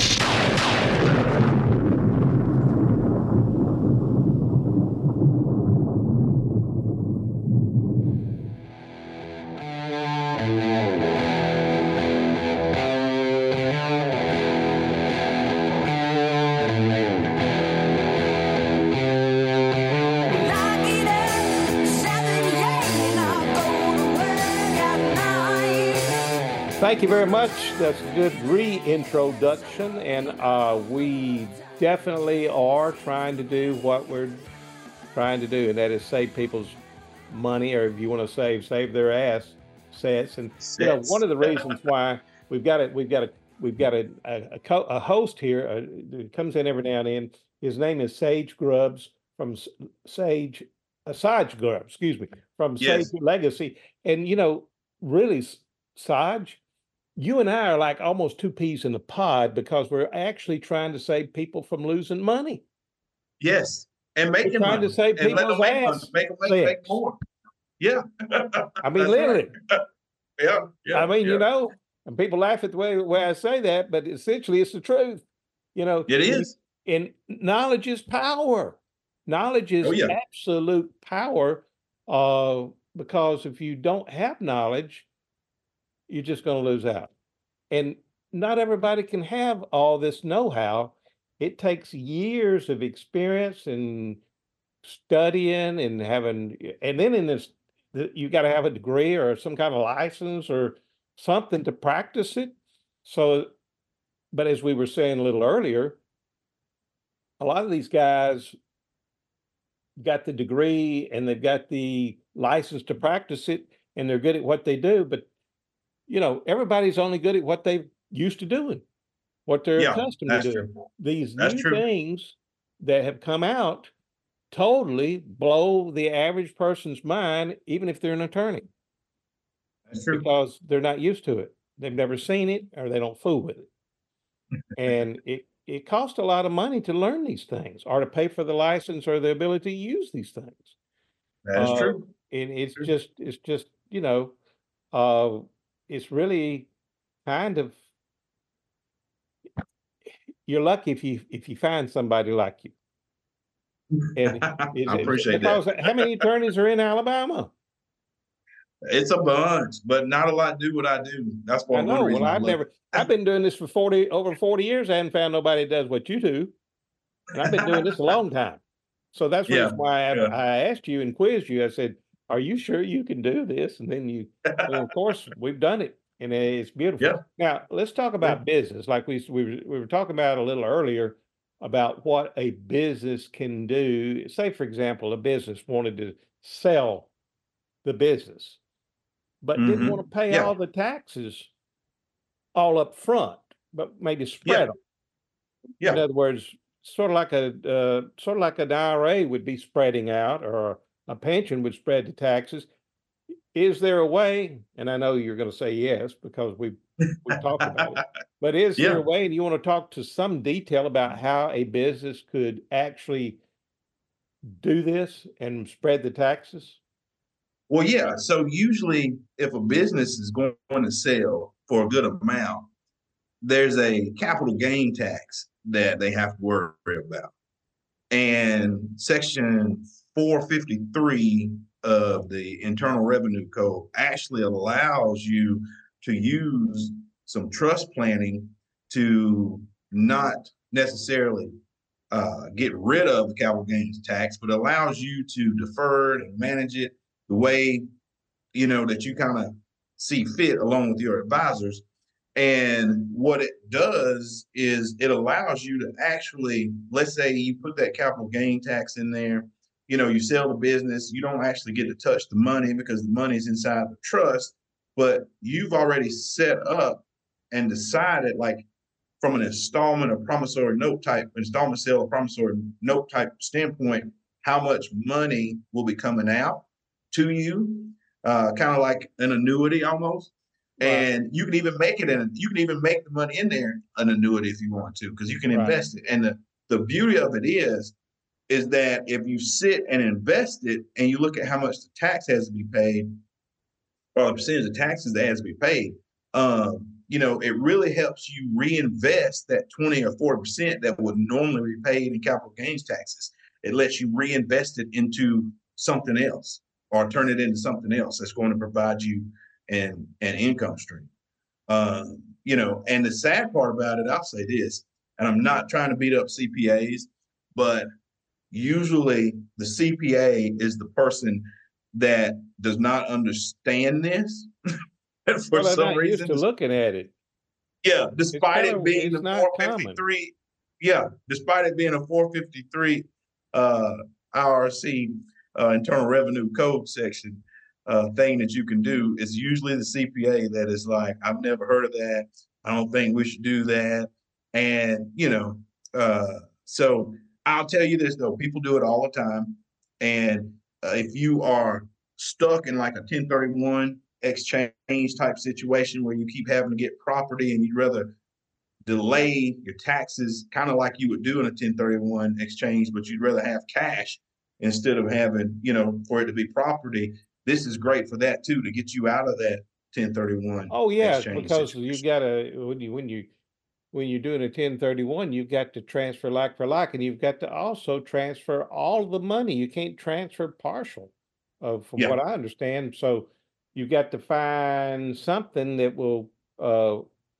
[SPEAKER 10] Thank you very much. That's a good reintroduction, and uh, we definitely are trying to do what we're trying to do, and that is save people's money, or if you want to save, save their ass sets. And you know, one of the reasons why we've got it, we've got a, we've got a a, a, co- a host here uh, that comes in every now and then. His name is Sage Grubbs from Sage, uh, Sage Grubbs, excuse me, from
[SPEAKER 11] Yes.
[SPEAKER 10] Sage Legacy, and you know, really, Sage, you and I are like almost two peas in a pod because we're actually trying to save people from losing money.
[SPEAKER 11] Yes, and
[SPEAKER 10] We're
[SPEAKER 11] making
[SPEAKER 10] trying
[SPEAKER 11] money.
[SPEAKER 10] to save
[SPEAKER 11] and let
[SPEAKER 10] people's
[SPEAKER 11] them make, money,
[SPEAKER 10] ass.
[SPEAKER 11] make, them make,
[SPEAKER 10] Yes.
[SPEAKER 11] make more. Yeah.
[SPEAKER 10] I mean,
[SPEAKER 11] That's
[SPEAKER 10] literally.
[SPEAKER 11] right. Yeah, yeah.
[SPEAKER 10] I mean,
[SPEAKER 11] yeah.
[SPEAKER 10] you know, and people laugh at the way, way I say that, but essentially it's the truth. You know,
[SPEAKER 11] It is.
[SPEAKER 10] And knowledge is power. Knowledge is
[SPEAKER 11] Oh, yeah.
[SPEAKER 10] absolute power. Uh, because if you don't have knowledge, you're just going to lose out. And not everybody can have all this know-how. It takes years of experience and studying and having, and then in this, the- you got to have a degree or some kind of license or something to practice it. So, but as we were saying a little earlier, a lot of these guys got the degree and they've got the license to practice it and they're good at what they do, but you know, everybody's only good at what they're used to doing, what they're
[SPEAKER 11] Yeah,
[SPEAKER 10] accustomed
[SPEAKER 11] that's
[SPEAKER 10] to doing.
[SPEAKER 11] true.
[SPEAKER 10] These
[SPEAKER 11] That's
[SPEAKER 10] new
[SPEAKER 11] true.
[SPEAKER 10] things that have come out totally blow the average person's mind, even if they're an attorney,
[SPEAKER 11] That's true.
[SPEAKER 10] because they're not used to it. They've never seen it or they don't fool with it. And it, it costs a lot of money to learn these things or to pay for the license or the ability to use these things.
[SPEAKER 11] That's
[SPEAKER 10] Uh,
[SPEAKER 11] true.
[SPEAKER 10] And it's
[SPEAKER 11] True.
[SPEAKER 10] just, it's just, you know, uh, it's really kind of, you're lucky if you if you find somebody like you. And is
[SPEAKER 11] I
[SPEAKER 10] it-
[SPEAKER 11] appreciate
[SPEAKER 10] because
[SPEAKER 11] that.
[SPEAKER 10] how many attorneys are in Alabama?
[SPEAKER 11] It's a bunch, but not a lot do what I do. That's
[SPEAKER 10] I
[SPEAKER 11] one, one
[SPEAKER 10] know.
[SPEAKER 11] reason
[SPEAKER 10] Well,
[SPEAKER 11] I
[SPEAKER 10] I've
[SPEAKER 11] love
[SPEAKER 10] never.
[SPEAKER 11] it.
[SPEAKER 10] I've been doing this for forty over forty years. I haven't found nobody that does what you do, and I've been doing this a long time. So that's the
[SPEAKER 11] Yeah,
[SPEAKER 10] reason why I,
[SPEAKER 11] yeah.
[SPEAKER 10] I asked you and quizzed you. I said, "Are you sure you can do this?" And then you, well, of course, we've done it, and it's beautiful.
[SPEAKER 11] Yeah.
[SPEAKER 10] Now let's talk about business, like we we were, we were talking about a little earlier about what a business can do. Say, for example, a business wanted to sell the business, but didn't
[SPEAKER 11] Mhm.
[SPEAKER 10] want to pay
[SPEAKER 11] Yeah.
[SPEAKER 10] all the taxes all up front, but maybe spread
[SPEAKER 11] Yeah.
[SPEAKER 10] them.
[SPEAKER 11] Yeah.
[SPEAKER 10] In other words, sort of like a uh, sort of like an I R A would be spreading out, or a pension would spread the taxes. Is there a way? And I know you're going to say yes because we we talked about it. But is there
[SPEAKER 11] Yeah.
[SPEAKER 10] a way? And you want to talk to some detail about how a business could actually do this and spread the taxes?
[SPEAKER 11] Well, yeah. So usually, if a business is going to sell for a good amount, there's a capital gain tax that they have to worry about. And Section four fifty-three of the Internal Revenue Code actually allows you to use some trust planning to not necessarily uh, get rid of the capital gains tax, but allows you to defer it and manage it the way, you know, that you kind of see fit along with your advisors. And what it does is it allows you to actually, let's say you put that capital gain tax in there, you know, you sell the business, you don't actually get to touch the money because the money's inside the trust, but you've already set up and decided, like, from an installment or promissory note type, installment sale or promissory note type standpoint, how much money will be coming out to you, uh, kind of like an annuity almost. Right. And you can even make it in, you can even make the money in there an annuity if you want to, because you can invest right. it. And the, the beauty of it is, is that if you sit and invest it and you look at how much the tax has to be paid, or the percentage of taxes that has to be paid, um, you know, it really helps you reinvest that twenty or forty percent that would normally be paid in capital gains taxes. It lets you reinvest it into something else or turn it into something else that's going to provide you an, an income stream. Um, you know, and the sad part about it, I'll say this, and I'm not trying to beat up C P As, but usually the C P A is the person that does not understand this. For
[SPEAKER 10] well,
[SPEAKER 11] some reason,
[SPEAKER 10] used to looking at it.
[SPEAKER 11] Yeah, despite
[SPEAKER 10] it
[SPEAKER 11] being the four fifty-three, yeah, despite it being a four fifty-three uh, I R C uh, Internal Revenue Code section uh, thing that you can do, is usually the C P A that is like, I've never heard of that. I don't think we should do that. And you know, uh, so I'll tell you this though, people do it all the time. And uh, if you are stuck in like a ten thirty-one exchange type situation where you keep having to get property and you'd rather delay your taxes, kind of like you would do in a ten thirty-one exchange, but you'd rather have cash instead of having, you know, for it to be property. This is great for that too, to get you out of that ten thirty-one.
[SPEAKER 10] Oh yeah, because situation. you gotta, when you when you when you're doing a ten thirty-one, you've got to transfer like for like, and you've got to also transfer all the money. You can't transfer partial, uh, from yeah. what I understand. So you've got to find something that will, uh,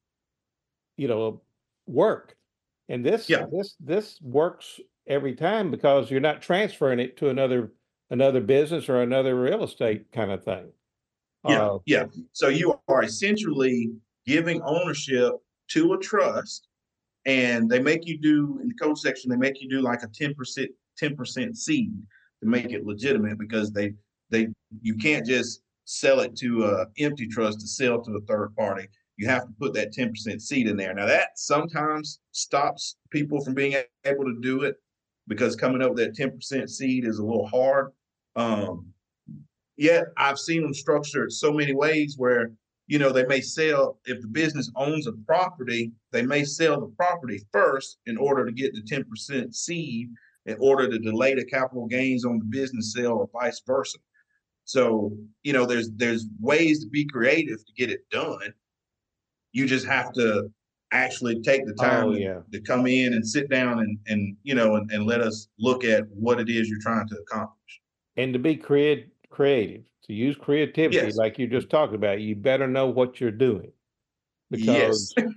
[SPEAKER 10] you know, work. And this, yeah. this, this works every time because you're not transferring it to another, another business or another real estate kind of thing.
[SPEAKER 11] Yeah,
[SPEAKER 10] uh,
[SPEAKER 11] yeah. So you are essentially giving ownership to a trust, and they make you do, in the code section, they make you do like a ten percent, ten percent seed to make it legitimate, because they, they, you can't just sell it to a empty trust to sell to a third party. You have to put that ten percent seed in there. Now that sometimes stops people from being able to do it, because coming up with that ten percent seed is a little hard. Um, yet I've seen them structured so many ways where, you know, they may sell, if the business owns a property, they may sell the property first in order to get the ten percent seed, in order to delay the capital gains on the business sale, or vice versa. So, you know, there's there's ways to be creative to get it done. You just have to actually take the time
[SPEAKER 10] oh,
[SPEAKER 11] to,
[SPEAKER 10] yeah.
[SPEAKER 11] to come in and sit down and, and you know, and, and let us look at what it is you're trying to accomplish.
[SPEAKER 10] And to be creative, creative, to use creativity,
[SPEAKER 11] yes.
[SPEAKER 10] like you just talked about, you better know what you're doing. Because
[SPEAKER 11] yes.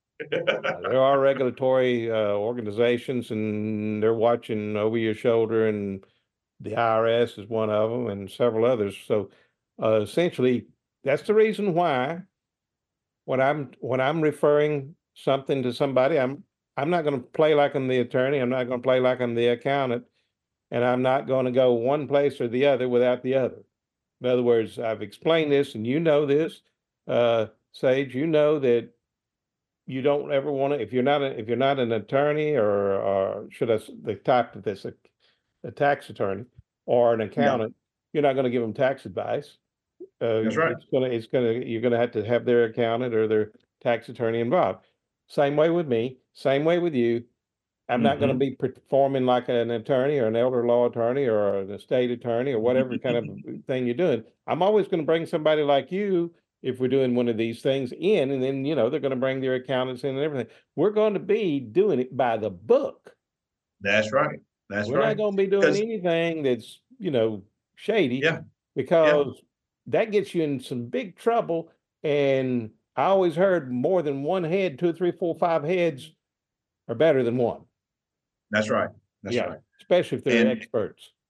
[SPEAKER 10] there are regulatory uh, organizations, and they're watching over your shoulder, and the I R S is one of them, and several others. So uh, essentially, that's the reason why when I'm when I'm referring something to somebody, I'm I'm not going to play like I'm the attorney. I'm not going to play like I'm the accountant, and I'm not going to go one place or the other without the other. In other words, I've explained this, and you know this, uh, Sage. You know that you don't ever want to, if you're not a, if you're not an attorney, or or should I the type of this. A, a tax attorney or an accountant, no. You're not going to give them tax advice. Uh,
[SPEAKER 11] That's right.
[SPEAKER 10] It's going to, it's going to, you're going to have to have their accountant or their tax attorney involved. Same way with me, same way with you. I'm mm-hmm. not going to be performing like an attorney or an elder law attorney or an estate attorney or whatever kind of thing you're doing. I'm always going to bring somebody like you, if we're doing one of these things, in, and then, you know, they're going to bring their accountants in and everything. We're going to be doing it by the book.
[SPEAKER 11] That's right. That's
[SPEAKER 10] We're
[SPEAKER 11] right.
[SPEAKER 10] not going to be doing anything that's, you know, shady.
[SPEAKER 11] Yeah.
[SPEAKER 10] Because
[SPEAKER 11] yeah.
[SPEAKER 10] that gets you in some big trouble. And I always heard more than one head, two, three, four, five heads are better than one.
[SPEAKER 11] That's right. That's
[SPEAKER 10] yeah.
[SPEAKER 11] right.
[SPEAKER 10] Especially if they're
[SPEAKER 11] and,
[SPEAKER 10] experts.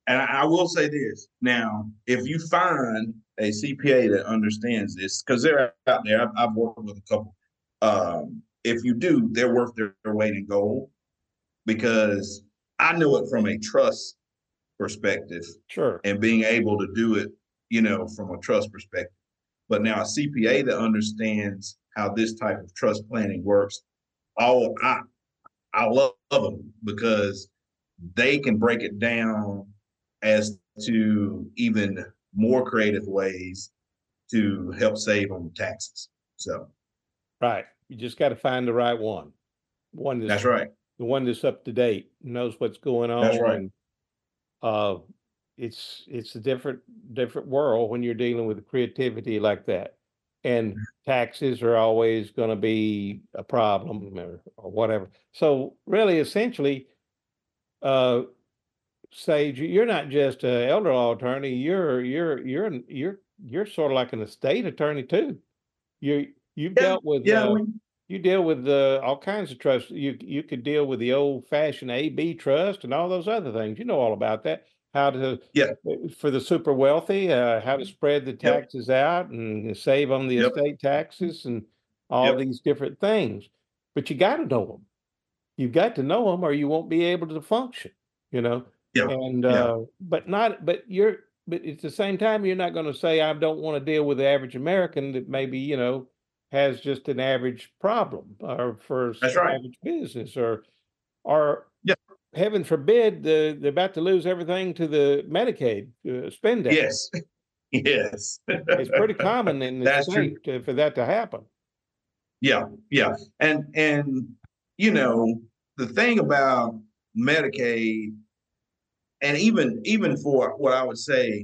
[SPEAKER 11] and I, I will say this now: if you find a C P A that understands this, because they're out there, I've, I've worked with a couple. Um, if you do, they're worth their, their weight in gold, because I know it from a trust perspective,
[SPEAKER 10] sure,
[SPEAKER 11] and being able to do it, you know, from a trust perspective. But now a C P A that understands how this type of trust planning works, all I I love them, because they can break it down as to even more creative ways to help save on taxes. So,
[SPEAKER 10] right, you just got to find the right one, one that's,
[SPEAKER 11] that's right,
[SPEAKER 10] the one that's up to date, knows what's going on.
[SPEAKER 11] That's right.
[SPEAKER 10] And, uh, it's it's a different different world when you're dealing with creativity like that, and taxes are always going to be a problem, or, or whatever. So really, essentially, uh, Sage, you're not just an elder law attorney. You're you're you're you're you're sort of like an estate attorney too. You you've
[SPEAKER 11] Yeah,
[SPEAKER 10] dealt with
[SPEAKER 11] yeah,
[SPEAKER 10] uh,
[SPEAKER 11] we-
[SPEAKER 10] you deal with uh, all kinds of trusts. You you could deal with the old fashioned A B trust and all those other things. You know all about that. How to
[SPEAKER 11] Yeah.
[SPEAKER 10] for the super wealthy, uh, how to spread the
[SPEAKER 11] Yep.
[SPEAKER 10] taxes out and save on the
[SPEAKER 11] Yep.
[SPEAKER 10] estate taxes and all
[SPEAKER 11] Yep.
[SPEAKER 10] these different things. But you got to know them. You've got to know them, or you won't be able to function. You know.
[SPEAKER 11] Yeah.
[SPEAKER 10] And
[SPEAKER 11] Yeah.
[SPEAKER 10] uh, but not but you're but at the same time you're not going to say I don't want to deal with the average American that maybe, you know, has just an average problem, or for
[SPEAKER 11] That's
[SPEAKER 10] some
[SPEAKER 11] right.
[SPEAKER 10] average business, or or
[SPEAKER 11] Yeah.
[SPEAKER 10] heaven forbid the, they're about to lose everything to the Medicaid uh, spend down.
[SPEAKER 11] Yes. Yes.
[SPEAKER 10] It's pretty common in the
[SPEAKER 11] That's true.
[SPEAKER 10] state to, for that to happen.
[SPEAKER 11] Yeah, yeah. And and you know, the thing about Medicaid, and even even for what I would say,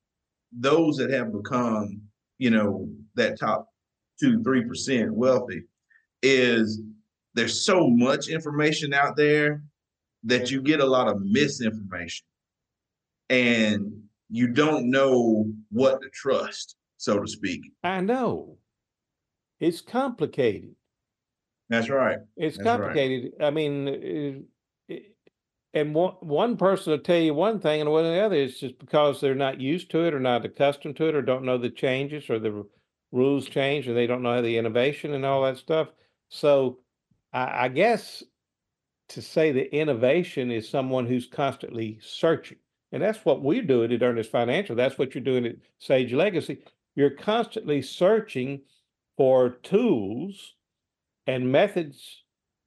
[SPEAKER 11] those that have become, you know, that top two, three percent wealthy, is there's so much information out there that you get a lot of misinformation, and you don't know what to trust, so to speak.
[SPEAKER 10] I know. It's complicated.
[SPEAKER 11] That's right.
[SPEAKER 10] It's
[SPEAKER 11] That's right.
[SPEAKER 10] complicated. I mean, it, it, and one one person will tell you one thing, and one the other. It's just because they're not used to it, or not accustomed to it, or don't know the changes, or the r- rules change, or they don't know the innovation and all that stuff. So, I, I guess to say that innovation is someone who's constantly searching, and that's what we're doing at Earnest Financial. That's what you're doing at Sage Legacy. You're constantly searching for tools and methods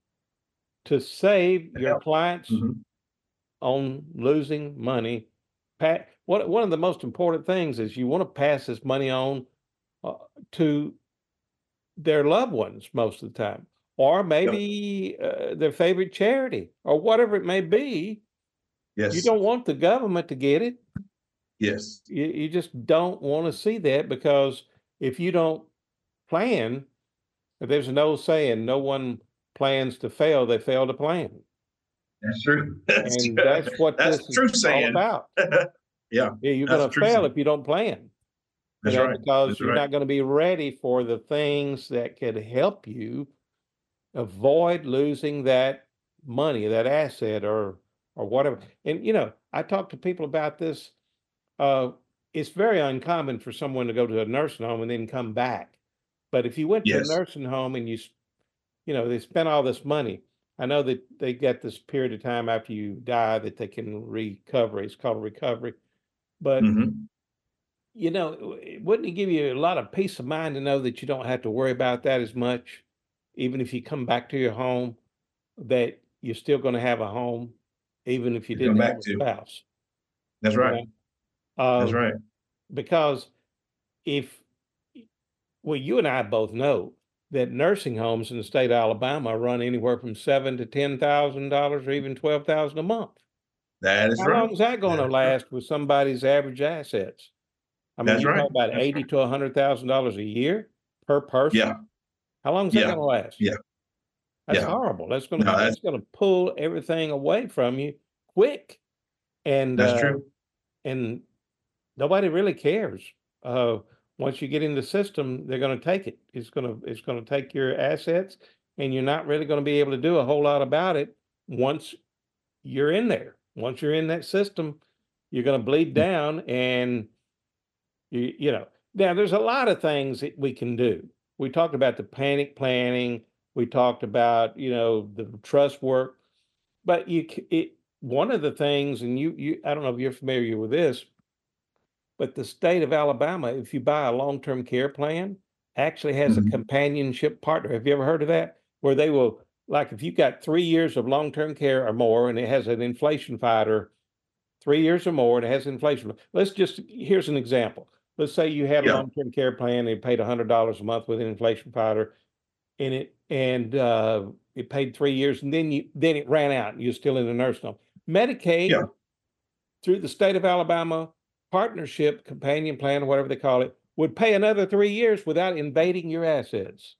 [SPEAKER 10] to save your clients
[SPEAKER 11] Mhm.
[SPEAKER 10] on losing money. Pat, one one of the most important things is you want to pass this money on uh, to their loved ones most of the time, or maybe uh, their favorite charity, or whatever it may be. You
[SPEAKER 11] Yes.
[SPEAKER 10] don't want the government to get it.
[SPEAKER 11] Yes.
[SPEAKER 10] You, you just don't want to see that, because if you don't plan, there's an old saying, no one plans to fail, they fail to plan.
[SPEAKER 11] That's true. That's
[SPEAKER 10] And
[SPEAKER 11] true.
[SPEAKER 10] that's what
[SPEAKER 11] That's
[SPEAKER 10] this
[SPEAKER 11] a true
[SPEAKER 10] is all
[SPEAKER 11] saying.
[SPEAKER 10] about.
[SPEAKER 11] Yeah.
[SPEAKER 10] Yeah, you're
[SPEAKER 11] That's
[SPEAKER 10] going
[SPEAKER 11] a
[SPEAKER 10] to
[SPEAKER 11] true
[SPEAKER 10] fail
[SPEAKER 11] saying.
[SPEAKER 10] if you don't plan. You
[SPEAKER 11] That's
[SPEAKER 10] know,
[SPEAKER 11] right.
[SPEAKER 10] because
[SPEAKER 11] That's
[SPEAKER 10] you're
[SPEAKER 11] right.
[SPEAKER 10] not going to be ready for the things that could help you avoid losing that money, that asset, or or whatever. And you know, I talk to people about this. Uh, it's very uncommon for someone to go to a nursing home and then come back. But if you went to a
[SPEAKER 11] Yes.
[SPEAKER 10] nursing home and you, s- you know, they spent all this money, I know that they get this period of time after you die that they can recover. It's called recovery. But
[SPEAKER 11] Mhm.
[SPEAKER 10] you know, w- wouldn't it give you a lot of peace of mind to know that you don't have to worry about that as much, even if you come back to your home, that you're still going to have a home, even if you
[SPEAKER 11] To come
[SPEAKER 10] didn't have
[SPEAKER 11] back
[SPEAKER 10] a
[SPEAKER 11] to.
[SPEAKER 10] spouse,
[SPEAKER 11] That's
[SPEAKER 10] you
[SPEAKER 11] right.
[SPEAKER 10] know? Uh,
[SPEAKER 11] That's right.
[SPEAKER 10] because if, well, you and I both know that nursing homes in the state of Alabama run anywhere from seven to ten thousand dollars, or even twelve thousand a month.
[SPEAKER 11] That is
[SPEAKER 10] How
[SPEAKER 11] right.
[SPEAKER 10] long is that going
[SPEAKER 11] That
[SPEAKER 10] to
[SPEAKER 11] is right.
[SPEAKER 10] last with somebody's average assets? I mean,
[SPEAKER 11] That's
[SPEAKER 10] you
[SPEAKER 11] right.
[SPEAKER 10] talk about
[SPEAKER 11] That's
[SPEAKER 10] eighty
[SPEAKER 11] right.
[SPEAKER 10] to a hundred thousand dollars a year per person.
[SPEAKER 11] Yeah.
[SPEAKER 10] How long is that
[SPEAKER 11] Yeah.
[SPEAKER 10] going to last?
[SPEAKER 11] Yeah.
[SPEAKER 10] That's
[SPEAKER 11] Yeah.
[SPEAKER 10] horrible. That's going to
[SPEAKER 11] No, that's
[SPEAKER 10] that's going to pull everything away from you quick, and
[SPEAKER 11] that's
[SPEAKER 10] uh,
[SPEAKER 11] true.
[SPEAKER 10] and nobody really cares. Uh, once you get in the system, they're going to take it. It's going to it's going to take your assets, and you're not really going to be able to do a whole lot about it once you're in there. Once you're in that system, you're going to bleed down, and you you know. Now, there's a lot of things that we can do. We talked about the panic planning. We talked about, you know, the trust work, but you it, one of the things, and you you I don't know if you're familiar with this, but the state of Alabama, if you buy a long-term care plan, actually has mm-hmm. a companionship partner. Have you ever heard of that? Where they will, like, if you've got three years of long-term care or more, and it has an inflation fighter, three years or more, and it has inflation. Let's just here's an example. Let's say you had a yeah. long-term care plan, and it paid one hundred dollars a month with an inflation fighter, and it and uh, it paid three years, and then you then it ran out, and you're still in the nursing home. Medicaid, yeah. through the state of Alabama partnership companion plan, or whatever they call it, would pay another three years without invading your assets.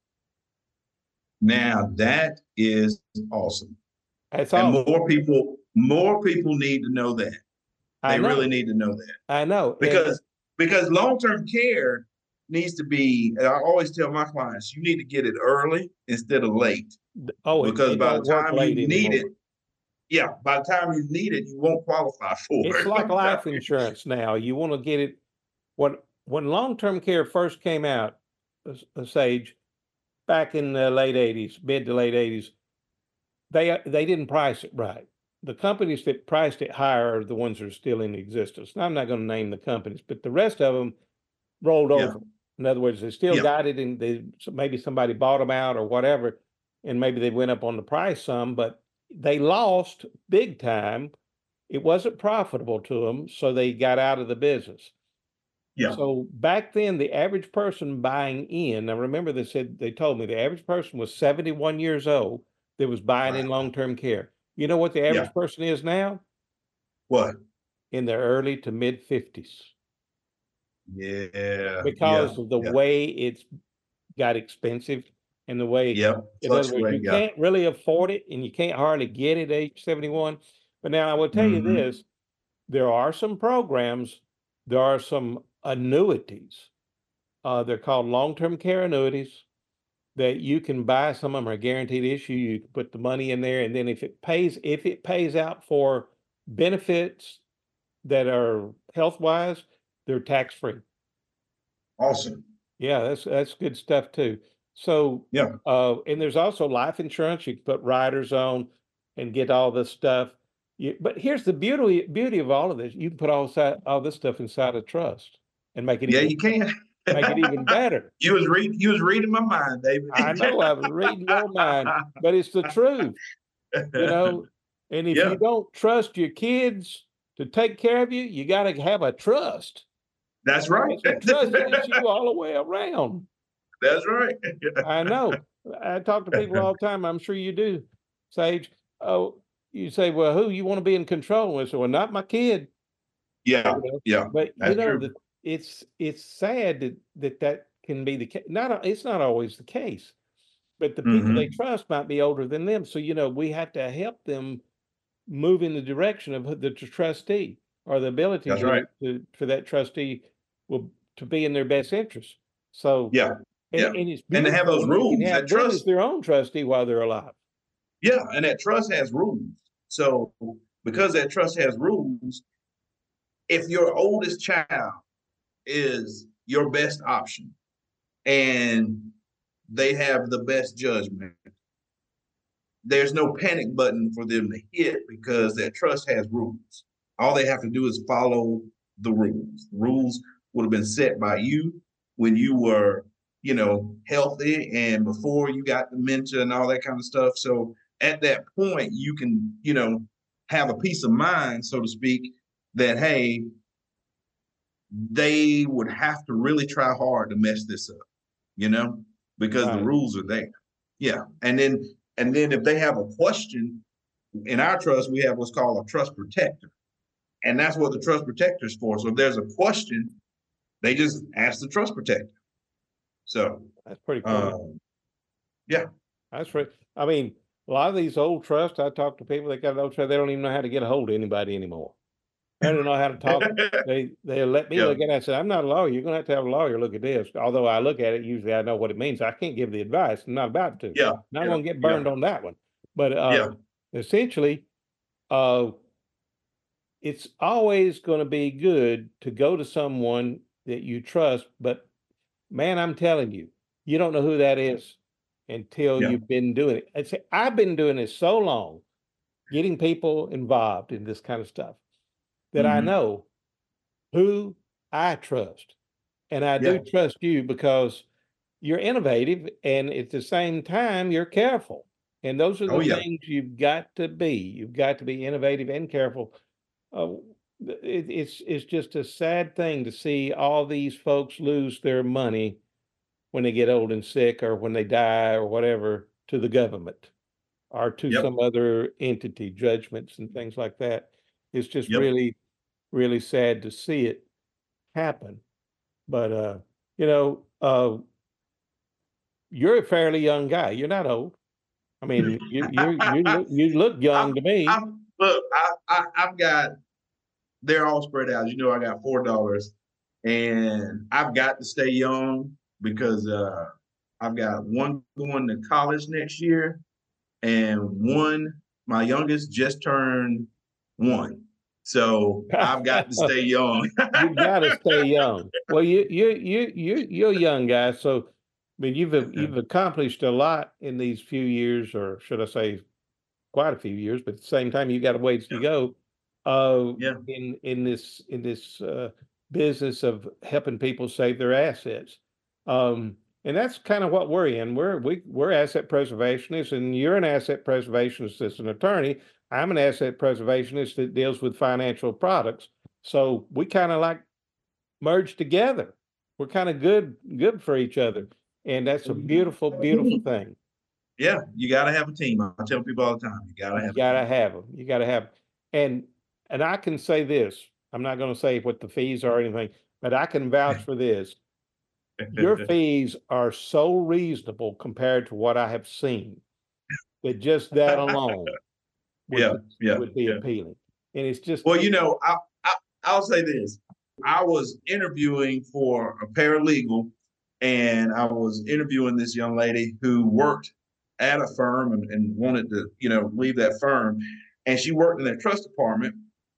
[SPEAKER 11] Now that is awesome.
[SPEAKER 10] That's
[SPEAKER 11] and
[SPEAKER 10] awesome.
[SPEAKER 11] more people, more people need to know that. They really need to know that.
[SPEAKER 10] I know
[SPEAKER 11] because.
[SPEAKER 10] And,
[SPEAKER 11] Because long-term care needs to be, and I always tell my clients, you need to get it early instead of late.
[SPEAKER 10] Oh,
[SPEAKER 11] because
[SPEAKER 10] it, it
[SPEAKER 11] by the time you
[SPEAKER 10] need
[SPEAKER 11] anymore. it, yeah, by the time you need it, you won't qualify for
[SPEAKER 10] it's
[SPEAKER 11] it.
[SPEAKER 10] It's like life insurance now. You want to get it. When, when long-term care first came out, uh, Sage, back in the late eighties, mid to late eighties, they they didn't price it right. The companies that priced it higher are the ones that are still in existence. Now, I'm not going to name the companies, but the rest of them rolled yeah. over. In other words, they still yeah. got it, and they, maybe somebody bought them out or whatever, and maybe they went up on the price some, but they lost big time. It wasn't profitable to them, so they got out of the business.
[SPEAKER 11] Yeah.
[SPEAKER 10] So back then, the average person buying in, now remember they said, they told me the average person was seventy-one years old that was buying right. in long-term care. You know what the average yeah. person is now?
[SPEAKER 11] What?
[SPEAKER 10] In their early to mid fifties.
[SPEAKER 11] Yeah.
[SPEAKER 10] Because
[SPEAKER 11] yeah.
[SPEAKER 10] of the
[SPEAKER 11] yeah.
[SPEAKER 10] way it's got expensive and the way,
[SPEAKER 11] yep.
[SPEAKER 10] in other words, you yeah. can't really afford it, and you can't hardly get it at age seventy-one. But now I will tell mm-hmm. you this, there are some programs, there are some annuities. Uh, they're called long-term care annuities. That you can buy. Some of them are guaranteed issue. You can put the money in there, and then if it pays, if it pays out for benefits that are health wise, they're tax free.
[SPEAKER 11] Awesome.
[SPEAKER 10] Yeah, that's that's good stuff too. So
[SPEAKER 11] yeah,
[SPEAKER 10] uh, and there's also life insurance. You can put riders on and get all this stuff. You, but here's the beauty beauty of all of this: you can put all side, all this stuff inside a trust and make it.
[SPEAKER 11] Yeah,
[SPEAKER 10] even,
[SPEAKER 11] you can.
[SPEAKER 10] Make it even better.
[SPEAKER 11] You was reading. You was reading my mind, David.
[SPEAKER 10] I know I was reading your mind, but it's the truth, you know. And if yeah. you don't trust your kids to take care of you, you got to have a trust.
[SPEAKER 11] That's right.
[SPEAKER 10] It's a trust gets you all the way around.
[SPEAKER 11] That's right.
[SPEAKER 10] I know. I talk to people all the time. I'm sure you do, Sage. Oh, you say, well, who you want to be in control? I say, well, not my kid.
[SPEAKER 11] Yeah,
[SPEAKER 10] you know?
[SPEAKER 11] yeah.
[SPEAKER 10] But you know the. It's it's sad that, that that can be the case. Not it's not always the case, but the people mm-hmm. they trust might be older than them. So you know we have to help them move in the direction of the trustee or the ability
[SPEAKER 11] That's
[SPEAKER 10] to,
[SPEAKER 11] right.
[SPEAKER 10] to for that trustee will to be in their best interest. So
[SPEAKER 11] yeah,
[SPEAKER 10] and,
[SPEAKER 11] yeah.
[SPEAKER 10] and, it's
[SPEAKER 11] and to have those rules.
[SPEAKER 10] Have
[SPEAKER 11] that trust
[SPEAKER 10] is their own trustee while they're alive.
[SPEAKER 11] Yeah, and that trust has rules. So because that trust has rules, if your oldest child is your best option and they have the best judgment, there's no panic button for them to hit because that trust has rules. All they have to do is follow the rules. The rules would have been set by you when you were, you know, healthy and before you got dementia and all that kind of stuff. So at that point, you can, you know, have a peace of mind, so to speak, that, hey, they would have to really try hard to mess this up, you know, because right. the rules are there. Yeah. And then, and then if they have a question, in our trust, we have what's called a trust protector. And that's what the trust protector is for. So if there's a question, they just ask the trust protector. So
[SPEAKER 10] that's pretty cool.
[SPEAKER 11] Um, yeah.
[SPEAKER 10] That's right. I mean, a lot of these old trusts, I talk to people that got an old trust, they don't even know how to get a hold of anybody anymore. They don't know how to talk. they they let me yeah. look at it. I said, I'm not a lawyer. You're going to have to have a lawyer look at this. Although I look at it, usually I know what it means. I can't give the advice. I'm not about to.
[SPEAKER 11] Yeah.
[SPEAKER 10] Not
[SPEAKER 11] yeah.
[SPEAKER 10] going to get burned
[SPEAKER 11] yeah.
[SPEAKER 10] on that one. But uh,
[SPEAKER 11] yeah.
[SPEAKER 10] essentially, uh, it's always going to be good to go to someone that you trust. But man, I'm telling you, you don't know who that is until
[SPEAKER 11] Yeah.
[SPEAKER 10] you've been doing it. I say, I've been doing this so long, getting people involved in this kind of stuff, that I
[SPEAKER 11] Mhm.
[SPEAKER 10] know who I trust. And I do
[SPEAKER 11] Yeah.
[SPEAKER 10] trust you because you're innovative, and at the same time, you're careful. And those are
[SPEAKER 11] Oh,
[SPEAKER 10] the
[SPEAKER 11] yeah.
[SPEAKER 10] things you've got to be. You've got to be innovative and careful. Uh, it, it's it's just a sad thing to see all these folks lose their money when they get old and sick, or when they die, or whatever, to the government or to
[SPEAKER 11] Yep.
[SPEAKER 10] some other entity, judgments and things like that. It's just
[SPEAKER 11] Yep.
[SPEAKER 10] really, really sad to see it happen. But uh, you know, uh, you're a fairly young guy. You're not old. I mean, you you you look you look young
[SPEAKER 11] I'm,
[SPEAKER 10] to me.
[SPEAKER 11] I'm, look, I, I, I've got, they're all spread out. You know, I got four daughters, and I've got to stay young because uh, I've got one going to college next year, and one, my youngest, just turned one. So I've got to stay young.
[SPEAKER 10] You gotta stay young. Well, you you you you you're a young guy, so I mean you've you've accomplished a lot in these few years, or should I say, quite a few years. But at the same time, you got a ways to go. Uh,
[SPEAKER 11] Yeah.
[SPEAKER 10] in in this in this uh, business of helping people save their assets, um, and that's kind of what we're in. We're we we're asset preservationists, and you're an asset preservationist as an attorney. I'm an asset preservationist that deals with financial products. So we kind of like merge together. We're kind of good good for each other, and that's a beautiful, beautiful thing.
[SPEAKER 11] Yeah, you got to have a team. I tell people all the time, you got to
[SPEAKER 10] You
[SPEAKER 11] have a
[SPEAKER 10] gotta
[SPEAKER 11] team.
[SPEAKER 10] have them. You gotta have 'em. And and I can say this. I'm not going to say what the fees are or anything, but I can vouch for this. Your fees are so reasonable compared to what I have seen, that just that alone would
[SPEAKER 11] Yeah,
[SPEAKER 10] be,
[SPEAKER 11] yeah,
[SPEAKER 10] would be
[SPEAKER 11] yeah.
[SPEAKER 10] appealing. And it's just
[SPEAKER 11] Well, you know, I, I I'll say this. I was interviewing for a paralegal, and I was interviewing this young lady who worked at a firm and, and wanted to, you know, leave that firm. And she worked in their trust department.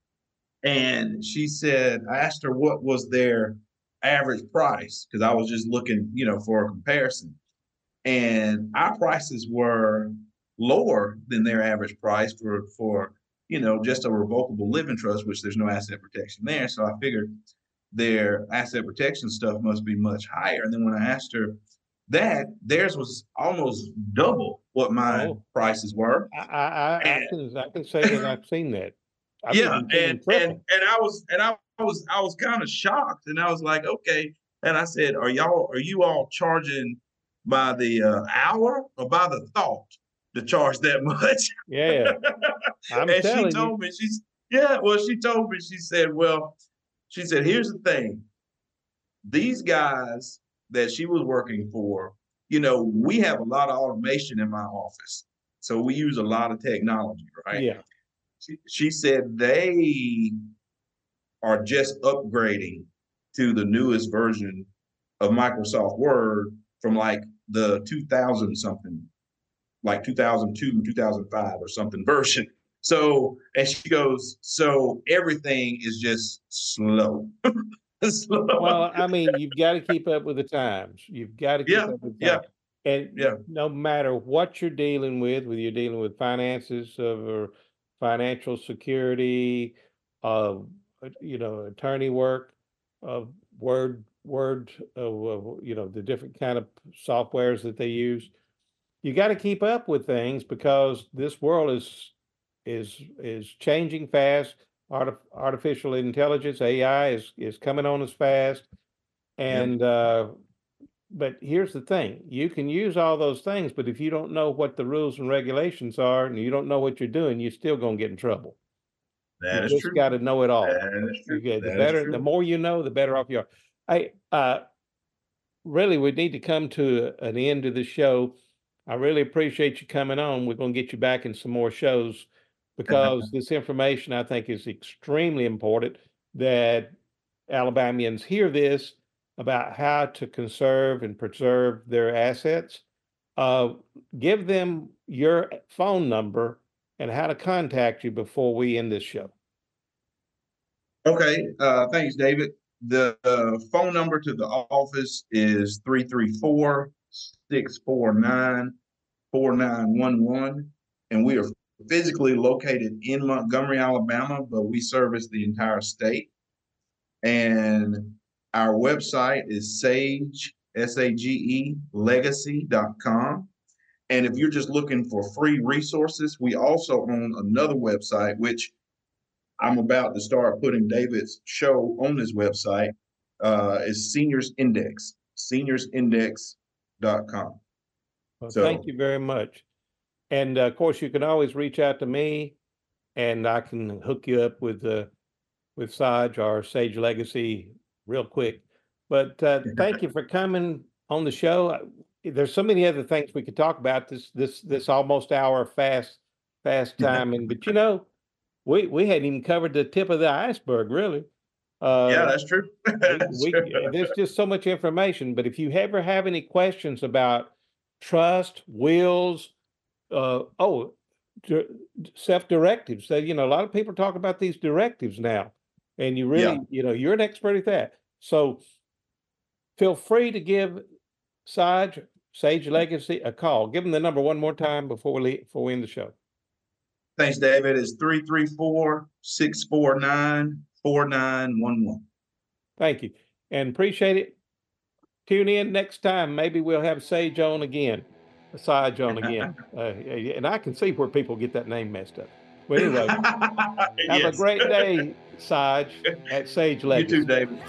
[SPEAKER 11] And she said, I asked her what was their average price, because I was just looking, you know, for a comparison. And our prices were lower than their average price for for you know just a revocable living trust, which there's no asset protection there. So I figured their asset protection stuff must be much higher. And then when I asked her that, theirs was almost double what my
[SPEAKER 10] Oh.
[SPEAKER 11] prices were.
[SPEAKER 10] I I, I, I
[SPEAKER 11] And
[SPEAKER 10] can I can say that I've seen that. I've
[SPEAKER 11] yeah,
[SPEAKER 10] even seen them
[SPEAKER 11] and
[SPEAKER 10] triple.
[SPEAKER 11] and and I was and I was I was kind of shocked, and I was like, okay. And I said, are y'all are you all charging by the uh, hour or by the thought to charge that much?
[SPEAKER 10] Yeah, I'm
[SPEAKER 11] And she
[SPEAKER 10] telling you.
[SPEAKER 11] told me, she's yeah, well, she told me, she said, well, she said, here's the thing. These guys that she was working for, you know, we have a lot of automation in my office. So we use a lot of technology, right?
[SPEAKER 10] Yeah.
[SPEAKER 11] She, she said they are just upgrading to the newest version of Microsoft Word from like the two thousand something, like two thousand two, two thousand five or something version. So, and she goes, so everything is just slow. slow.
[SPEAKER 10] Well, I mean, you've got to keep up with the times. You've got to keep
[SPEAKER 11] Yeah,
[SPEAKER 10] up with the
[SPEAKER 11] yeah,
[SPEAKER 10] times. And
[SPEAKER 11] yeah.
[SPEAKER 10] no matter what you're dealing with, whether you're dealing with finances or financial security, uh, you know, attorney work, uh, word, word, uh, you know, the different kind of softwares that they use. You got to keep up with things because this world is is is changing fast. Artif- artificial intelligence, A I, is is coming on us fast. And uh, but here's the thing: you can use all those things, but if you don't know what the rules and regulations are, and you don't know what you're doing, you're still going to get in trouble.
[SPEAKER 11] That
[SPEAKER 10] You
[SPEAKER 11] is
[SPEAKER 10] just
[SPEAKER 11] true.
[SPEAKER 10] got to know it all.
[SPEAKER 11] That is true.
[SPEAKER 10] You get, the
[SPEAKER 11] That is
[SPEAKER 10] better,
[SPEAKER 11] true.
[SPEAKER 10] the more you know, the better off you are. I uh, really, we need to come to an end of the show. I really appreciate you coming on. We're going to get you back in some more shows because this information, I think, is extremely important that Alabamians hear this about how to conserve and preserve their assets. Uh, give them your phone number and how to contact you before we end this show.
[SPEAKER 11] Okay, uh, thanks, David. The uh, phone number to the office is three three four, six four nine, four nine one one, and we are physically located in Montgomery, Alabama, but we service the entire state. And our website is Sage, S A G E, legacy dot com. And if you're just looking for free resources, we also own another website, which I'm about to start putting David's show on this website. Uh, is Seniors Index, seniors index dot com.
[SPEAKER 10] Well,
[SPEAKER 11] So-
[SPEAKER 10] thank you very much. And uh, of course, you can always reach out to me, and I can hook you up with uh, with Sage or Sage Legacy real quick. But uh, thank you for coming on the show. There's so many other things we could talk about this this this almost hour fast fast time, and but you know, we we hadn't even covered the tip of the iceberg, really. Uh,
[SPEAKER 11] Yeah, that's true. That's
[SPEAKER 10] we,
[SPEAKER 11] true.
[SPEAKER 10] there's just so much information. But if you ever have any questions about trust, wills, uh, oh, di- self-directives, that, you know, a lot of people talk about these directives now, and you really,
[SPEAKER 11] Yeah.
[SPEAKER 10] you know, you're an expert at that. So feel free to give Sage, Sage Legacy a call. Give them the number one more time before we leave, before we end the show.
[SPEAKER 11] Thanks, David. It's three three four, six four nine, four nine one one.
[SPEAKER 10] Thank you, and appreciate it. Tune in next time. Maybe we'll have Sage on again, Sage on again. Uh, and I can see where people get that name messed up. Well, anyway, have
[SPEAKER 11] Yes.
[SPEAKER 10] a great day, Sage, at Sage
[SPEAKER 11] You
[SPEAKER 10] Legacy.
[SPEAKER 11] too, David.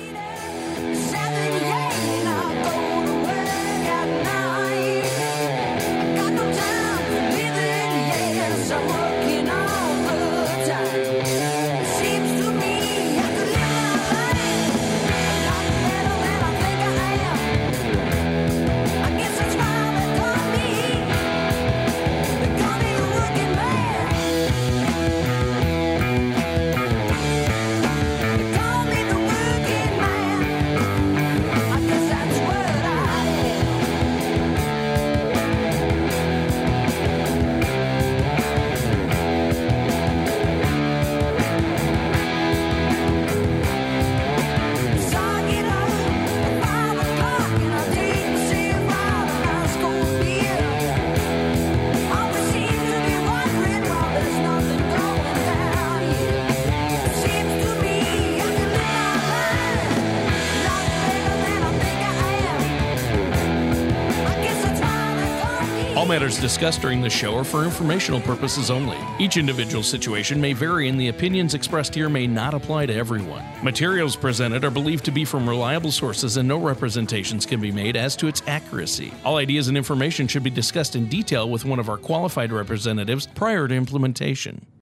[SPEAKER 13] All matters discussed during this show are for informational purposes only. Each individual situation may vary, and the opinions expressed here may not apply to everyone. Materials presented are believed to be from reliable sources, and no representations can be made as to its accuracy. All ideas and information should be discussed in detail with one of our qualified representatives prior to implementation.